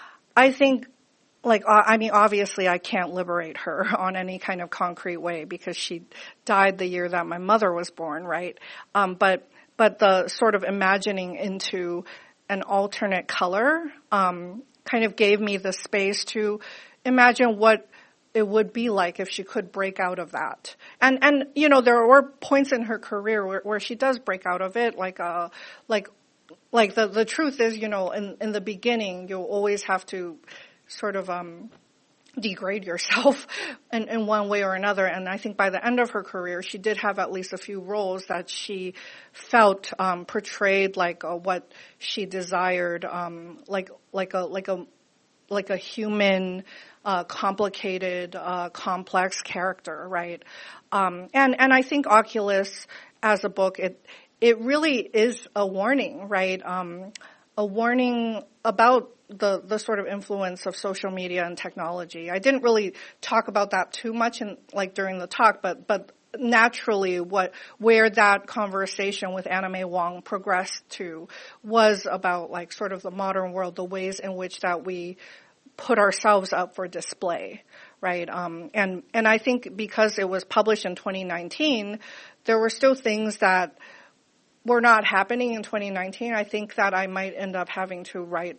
I think. Like, I mean, obviously I can't liberate her on any kind of concrete way because she died the year that my mother was born, right? Um, but, but the sort of imagining into an alternate color, um, kind of gave me the space to imagine what it would be like if she could break out of that. And, and, you know, there were points in her career where, where she does break out of it, like, uh, like, like the, the truth is, you know, in, in the beginning, you'll always have to sort of um degrade yourself in, in one way or another. And I think by the end of her career, she did have at least a few roles that she felt um portrayed like uh, what she desired, um like like a like a like a human, uh complicated, uh complex character, right? Um and and I think Oculus as a book, it it really is a warning, right? Um a warning about the, the sort of influence of social media and technology. I didn't really talk about that too much in, like, during the talk, but, but naturally what, where that conversation with Anna May Wong progressed to was about, like, sort of the modern world, the ways in which that we put ourselves up for display, right? Um, and, and I think because it was published in twenty nineteen, there were still things that were not happening in twenty nineteen. I think that I might end up having to write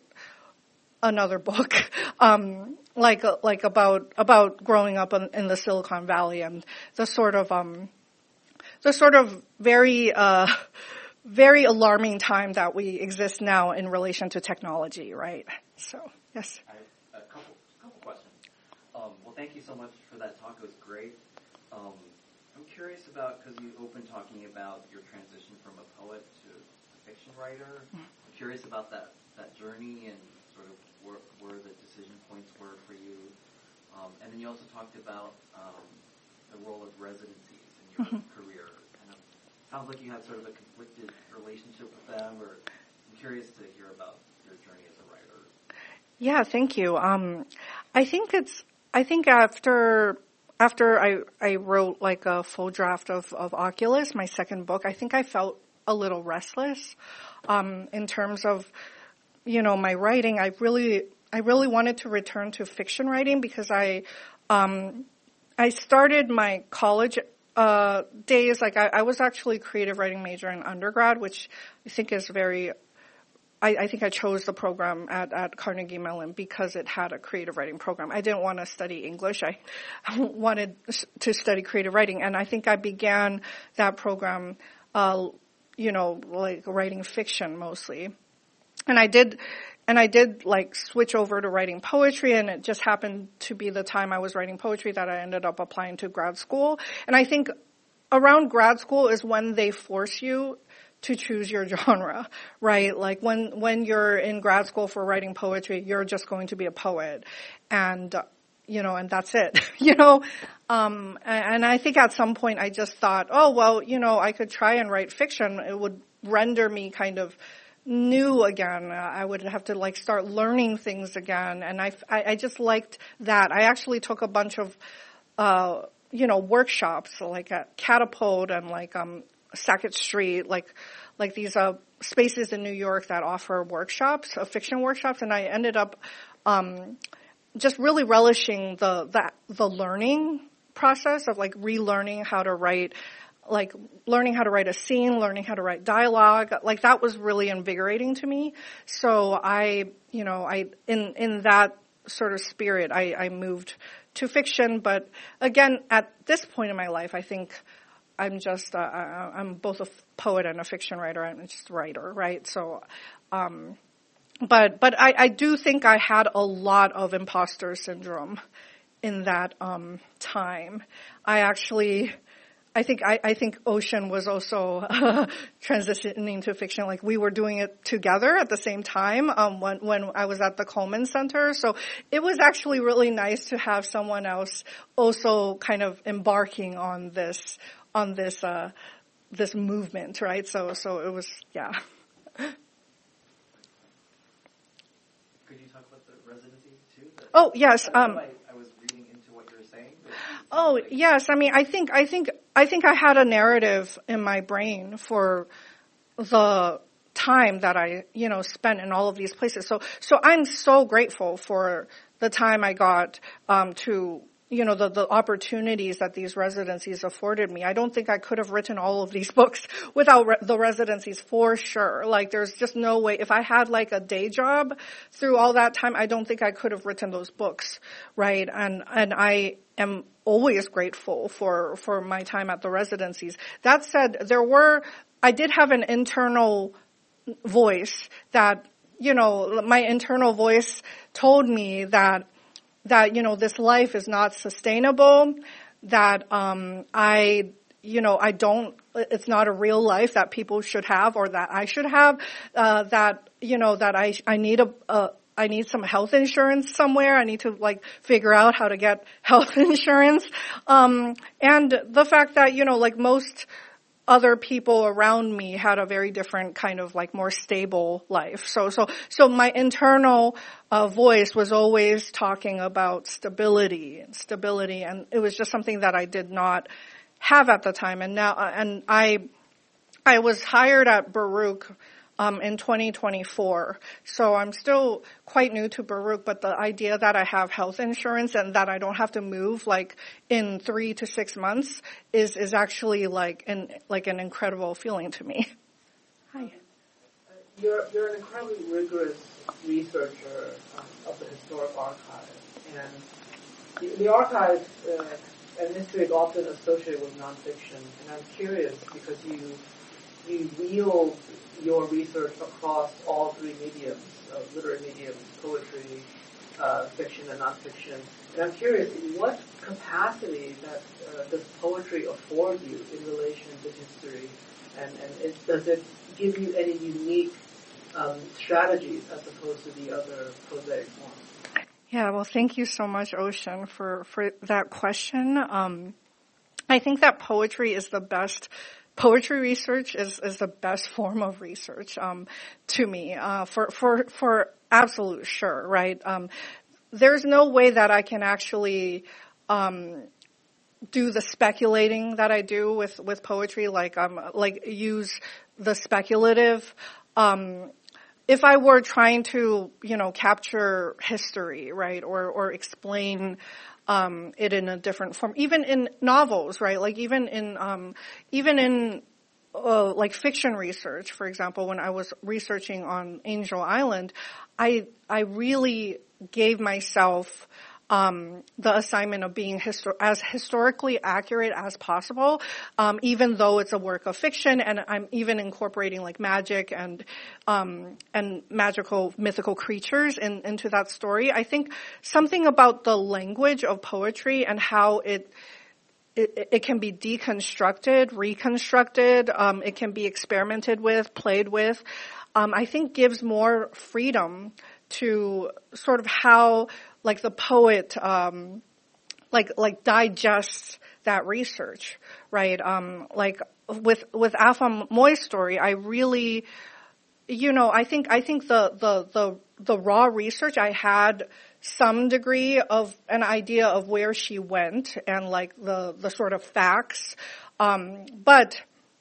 another book, um, like, like about, about growing up in, in the Silicon Valley and the sort of, um, the sort of very, uh, very alarming time that we exist now in relation to technology, right? So, yes. I have a couple, couple questions. Um, well, thank you so much for that talk. It was great. Um, I'm curious about, because you opened talking about your transition from a poet to a fiction writer. I'm curious about that, that journey and sort of where, where the decision points were for you. Um, and then you also talked about um, the role of residencies in your mm-hmm. career. Kind of sounds like you had sort of a conflicted relationship with them, or I'm curious to hear about your journey as a writer. Yeah, thank you. Um, I think it's, I think after, after I, I wrote like a full draft of, of Oculus, my second book, I think I felt a little restless, um, in terms of, you know, my writing. I really, I really wanted to return to fiction writing because I, um, I started my college, uh, days, like I, I was actually a creative writing major in undergrad, which I think is very, I, I think I chose the program at, at Carnegie Mellon because it had a creative writing program. I didn't want to study English. I wanted to study creative writing. And I think I began that program, uh, you know, like writing fiction mostly. And I did, and I did like switch over to writing poetry, and it just happened to be the time I was writing poetry that I ended up applying to grad school. And I think around grad school is when they force you to choose your genre, right? Like when, when you're in grad school for writing poetry, you're just going to be a poet. And, uh, you know, and that's it, you know? Um, and, and I think at some point I just thought, oh, well, you know, I could try and write fiction. It would render me kind of new again. Uh, I would have to like start learning things again. And I, I, I just liked that. I actually took a bunch of, uh, you know, workshops like at Catapult and like, um, Sackett Street, like, like these, uh, spaces in New York that offer workshops, uh, fiction workshops. And I ended up, um, just really relishing the, the, the learning process of like relearning how to write, like learning how to write a scene, learning how to write dialogue. Like that was really invigorating to me. So I, you know, I, in, in that sort of spirit, I, I moved to fiction. But again, at this point in my life, I think I'm just, uh, I'm both a poet and a fiction writer. I'm just a writer, right? So, um, but, but I, I do think I had a lot of imposter syndrome in that, um, time. I actually, I think, I, I think Ocean was also, uh, transitioning to fiction. Like we were doing it together at the same time, um, when, when I was at the Coleman Center. So it was actually really nice to have someone else also kind of embarking on this, on this, uh, this movement, right? So, so it was, yeah. Could you talk about the residency too? That, oh, yes. Um, I, I was reading into what you were saying. Oh, like, yes. I mean, I think, I think, I think I had a narrative in my brain for the time that I, you know, spent in all of these places. So, so I'm so grateful for the time I got, um, to, you know, the, the opportunities that these residencies afforded me. I don't think I could have written all of these books without re- the residencies for sure. Like there's just no way. If I had like a day job through all that time, I don't think I could have written those books, right? And, and I am always grateful for, for my time at the residencies. That said, there were, I did have an internal voice that, you know, my internal voice told me that that, you know, this life is not sustainable, that, um, I, you know, I don't, it's not a real life that people should have or that I should have, uh, that, you know, that I, I need a, a, I need some health insurance somewhere. I need to like figure out how to get health insurance. Um, and the fact that, you know, like most other people around me had a very different kind of like more stable life. So, so, so my internal uh, voice was always talking about stability and stability, and it was just something that I did not have at the time. And now, uh, and I, I was hired at Baruch um, in twenty twenty-four. So I'm still quite new to Baruch, but the idea that I have health insurance and that I don't have to move like in three to six months is, is actually like an, like an incredible feeling to me. Hi. You're, you're an incredibly rigorous researcher um, of the historic archive. And the, the archive uh, and history is often associated with nonfiction. And I'm curious because you, you wield your research across all three mediums, uh, literary mediums, poetry, uh, fiction, and nonfiction. And I'm curious, what capacity that uh, does poetry afford you in relation to history? And, and it, does it give you any unique um, strategies as opposed to the other prosaic forms? Yeah, well, thank you so much, Ocean, for, for that question. Um, I think that poetry is the best Poetry research is, is the best form of research, um, to me, uh, for, for, for absolute sure, right? Um, there's no way that I can actually, um, do the speculating that I do with, with poetry, like, um, like use the speculative, um, if I were trying to, you know, capture history, right, or, or explain, um, it in a different form, even in novels, right? Like even in, um, even in, uh, like fiction research, for example, when I was researching on Angel Island, I, I really gave myself, um, the assignment of being histor- as historically accurate as possible, um, even though it's a work of fiction, and I'm even incorporating like magic and um, and magical mythical creatures in, into that story. I think something about the language of poetry and how it it, it can be deconstructed, reconstructed, um, it can be experimented with, played with. Um, I think gives more freedom to sort of how, like the poet, um, like, like digest that research, right? Um, like with, with Afam Moy's story, I really, you know, I think, I think the, the, the, the raw research, I had some degree of an idea of where she went and like the, the sort of facts. Um, but,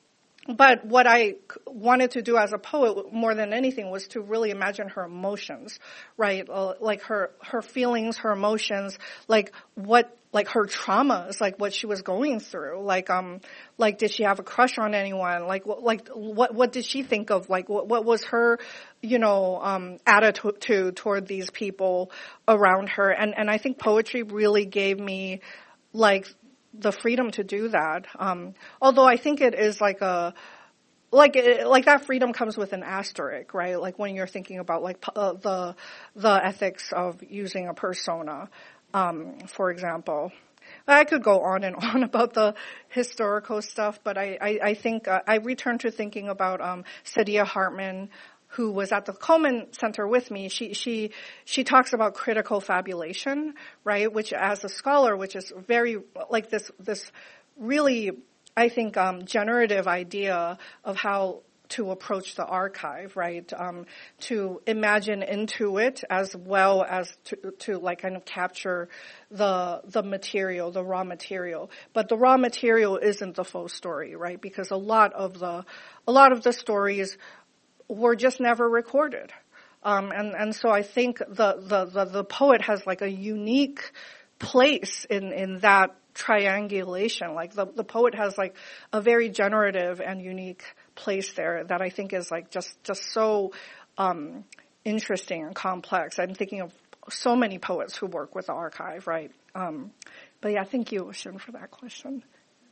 But what I wanted to do as a poet more than anything was to really imagine her emotions, right? Uh, like her, her feelings, her emotions, like what, like her traumas, like what she was going through. Like, um, like did she have a crush on anyone? Like, what, like what, what did she think of? Like, what, what was her, you know, um, attitude toward these people around her? And, and I think poetry really gave me, like, the freedom to do that. Um, although I think it is like a, like, like that freedom comes with an asterisk, right? Like when you're thinking about like uh, the, the ethics of using a persona, um, for example. I could go on and on about the historical stuff, but I, I, I think uh, I returned to thinking about, um, Saidiya Hartman, who was at the Coleman Center with me. She, she, she talks about critical fabulation, right? Which as a scholar, which is very, like this, this really, I think, um, generative idea of how to approach the archive, right? Um, to imagine into it as well as to, to like kind of capture the, the material, the raw material. But the raw material isn't the full story, right? Because a lot of the, a lot of the stories were just never recorded. Um, and, and so I think the, the, the, the poet has like a unique place in, in that triangulation. Like the, the poet has like a very generative and unique place there that I think is like just, just so, um, interesting and complex. I'm thinking of so many poets who work with the archive, right? Um, but yeah, thank you, Shin, for that question.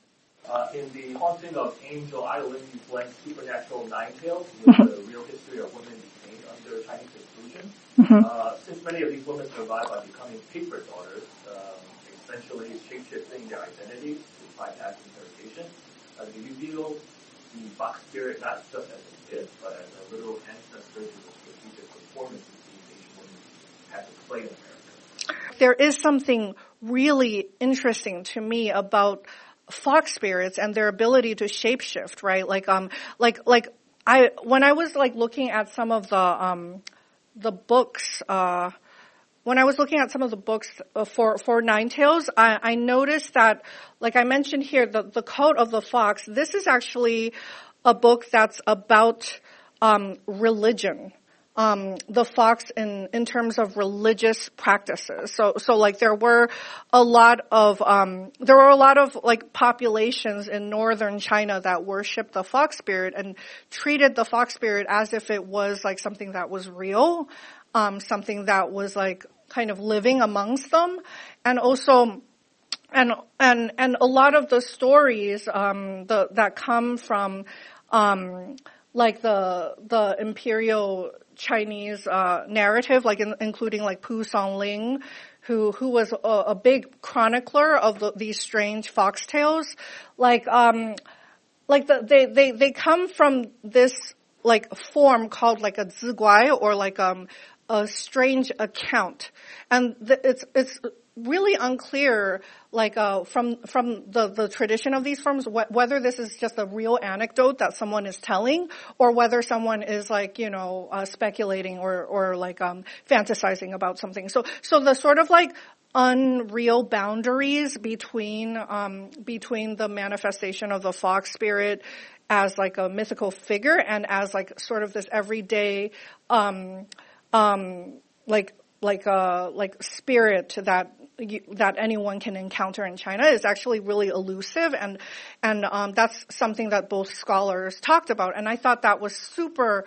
Uh, in The Haunting of Angel Island, you blend supernatural nine tales with mm-hmm. the real history of women detained under Chinese exclusion. Mm-hmm. Uh, since many of these women survive by becoming paper daughters, um, essentially shape-shifting their identities to bypass interrogation, uh, do you view the Fox spirit not just as a myth, but as a literal ancestor to the strategic performances these Asian women had to play in America? There is something really interesting to me about fox spirits and their ability to shapeshift, right? Like, um, like, like, I, when I was like looking at some of the, um, the books, uh, when I was looking at some of the books for, for Nine Tails, I, I noticed that, like I mentioned here, the, the Code of the Fox, this is actually a book that's about, um, religion. Um, the fox in, in terms of religious practices. So, so like there were a lot of, um, there were a lot of like populations in northern China that worshiped the fox spirit and treated the fox spirit as if it was like something that was real, um, something that was like kind of living amongst them. And also, and, and, and a lot of the stories, um, the, that come from, um, like the, the imperial Chinese uh narrative, like in, including like Pu Songling, who who was a, a big chronicler of the, these strange fox tales. Like um, like the, they they they come from this like form called like a ziguai, or like um a strange account, and the, it's it's really unclear, like uh from from the the tradition of these forms, wh- whether this is just a real anecdote that someone is telling, or whether someone is like, you know, uh, speculating or or like um fantasizing about something. So so the sort of like unreal boundaries between um between the manifestation of the fox spirit as like a mythical figure and as like sort of this everyday um um like like a like spirit that you, that anyone can encounter in China is actually really elusive, and and um that's something that both scholars talked about, and I thought that was super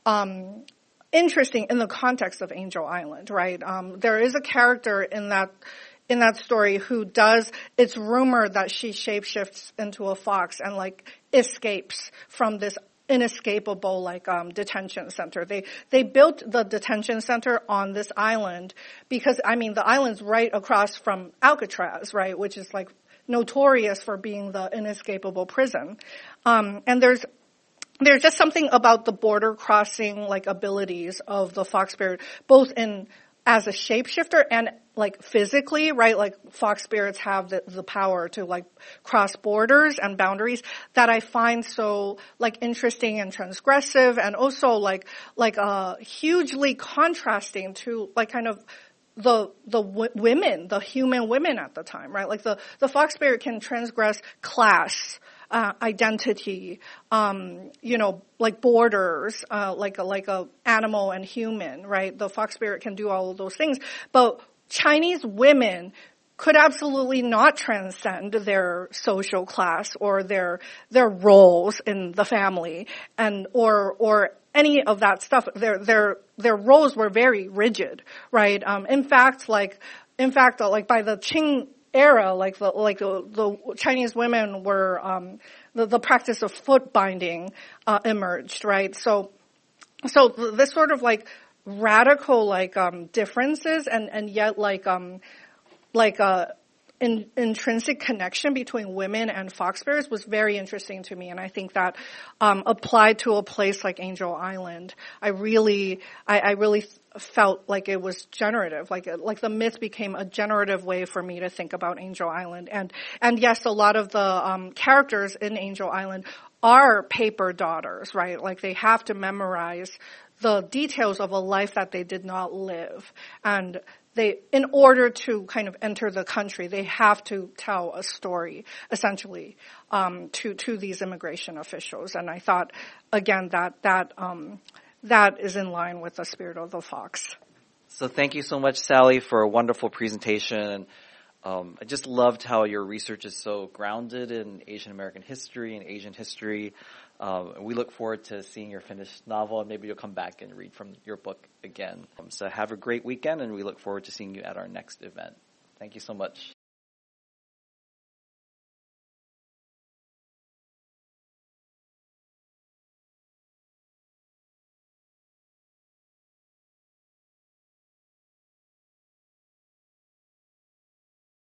um interesting in the context of Angel Island, right? Um there is a character in that in that story who does, it's rumored that she shapeshifts into a fox and like escapes from this inescapable like um detention center. They they built the detention center on this island because, I mean, the island's right across from Alcatraz, right, which is like notorious for being the inescapable prison. Um and there's there's just something about the border crossing like abilities of the fox spirit, both in as a shapeshifter and like physically, right? Like fox spirits have the, the power to like cross borders and boundaries that I find so like interesting and transgressive, and also like like uh hugely contrasting to like kind of the the w- women, the human women at the time, right? Like the the fox spirit can transgress class, uh, identity, um, you know, like borders, uh, like a, like a animal and human, right? The fox spirit can do all of those things, but Chinese women could absolutely not transcend their social class or their their roles in the family, and or or any of that stuff. Their their their roles were very rigid, right? Um, in fact, like in fact, like by the Qing era, like the like the, the Chinese women were um, the the practice of foot binding uh, emerged, right? So so this sort of like radical like um, differences, and and yet like um like a in, intrinsic connection between women and fox spirits was very interesting to me, and I think that um, applied to a place like Angel Island, I really, I, I really felt like it was generative, like like the myth became a generative way for me to think about Angel Island, and and yes, a lot of the um, characters in Angel Island are paper daughters, right? Like they have to memorize the details of a life that they did not live, and they, in order to kind of enter the country, they have to tell a story, essentially, um, to to these immigration officials. And I thought, again, that that um, that is in line with the spirit of the fox. So thank you so much, Sally, for a wonderful presentation. Um, I just loved how your research is so grounded in Asian American history and Asian history. Um, we look forward to seeing your finished novel, and maybe you'll come back and read from your book again. Um, so have a great weekend, and we look forward to seeing you at our next event. Thank you so much.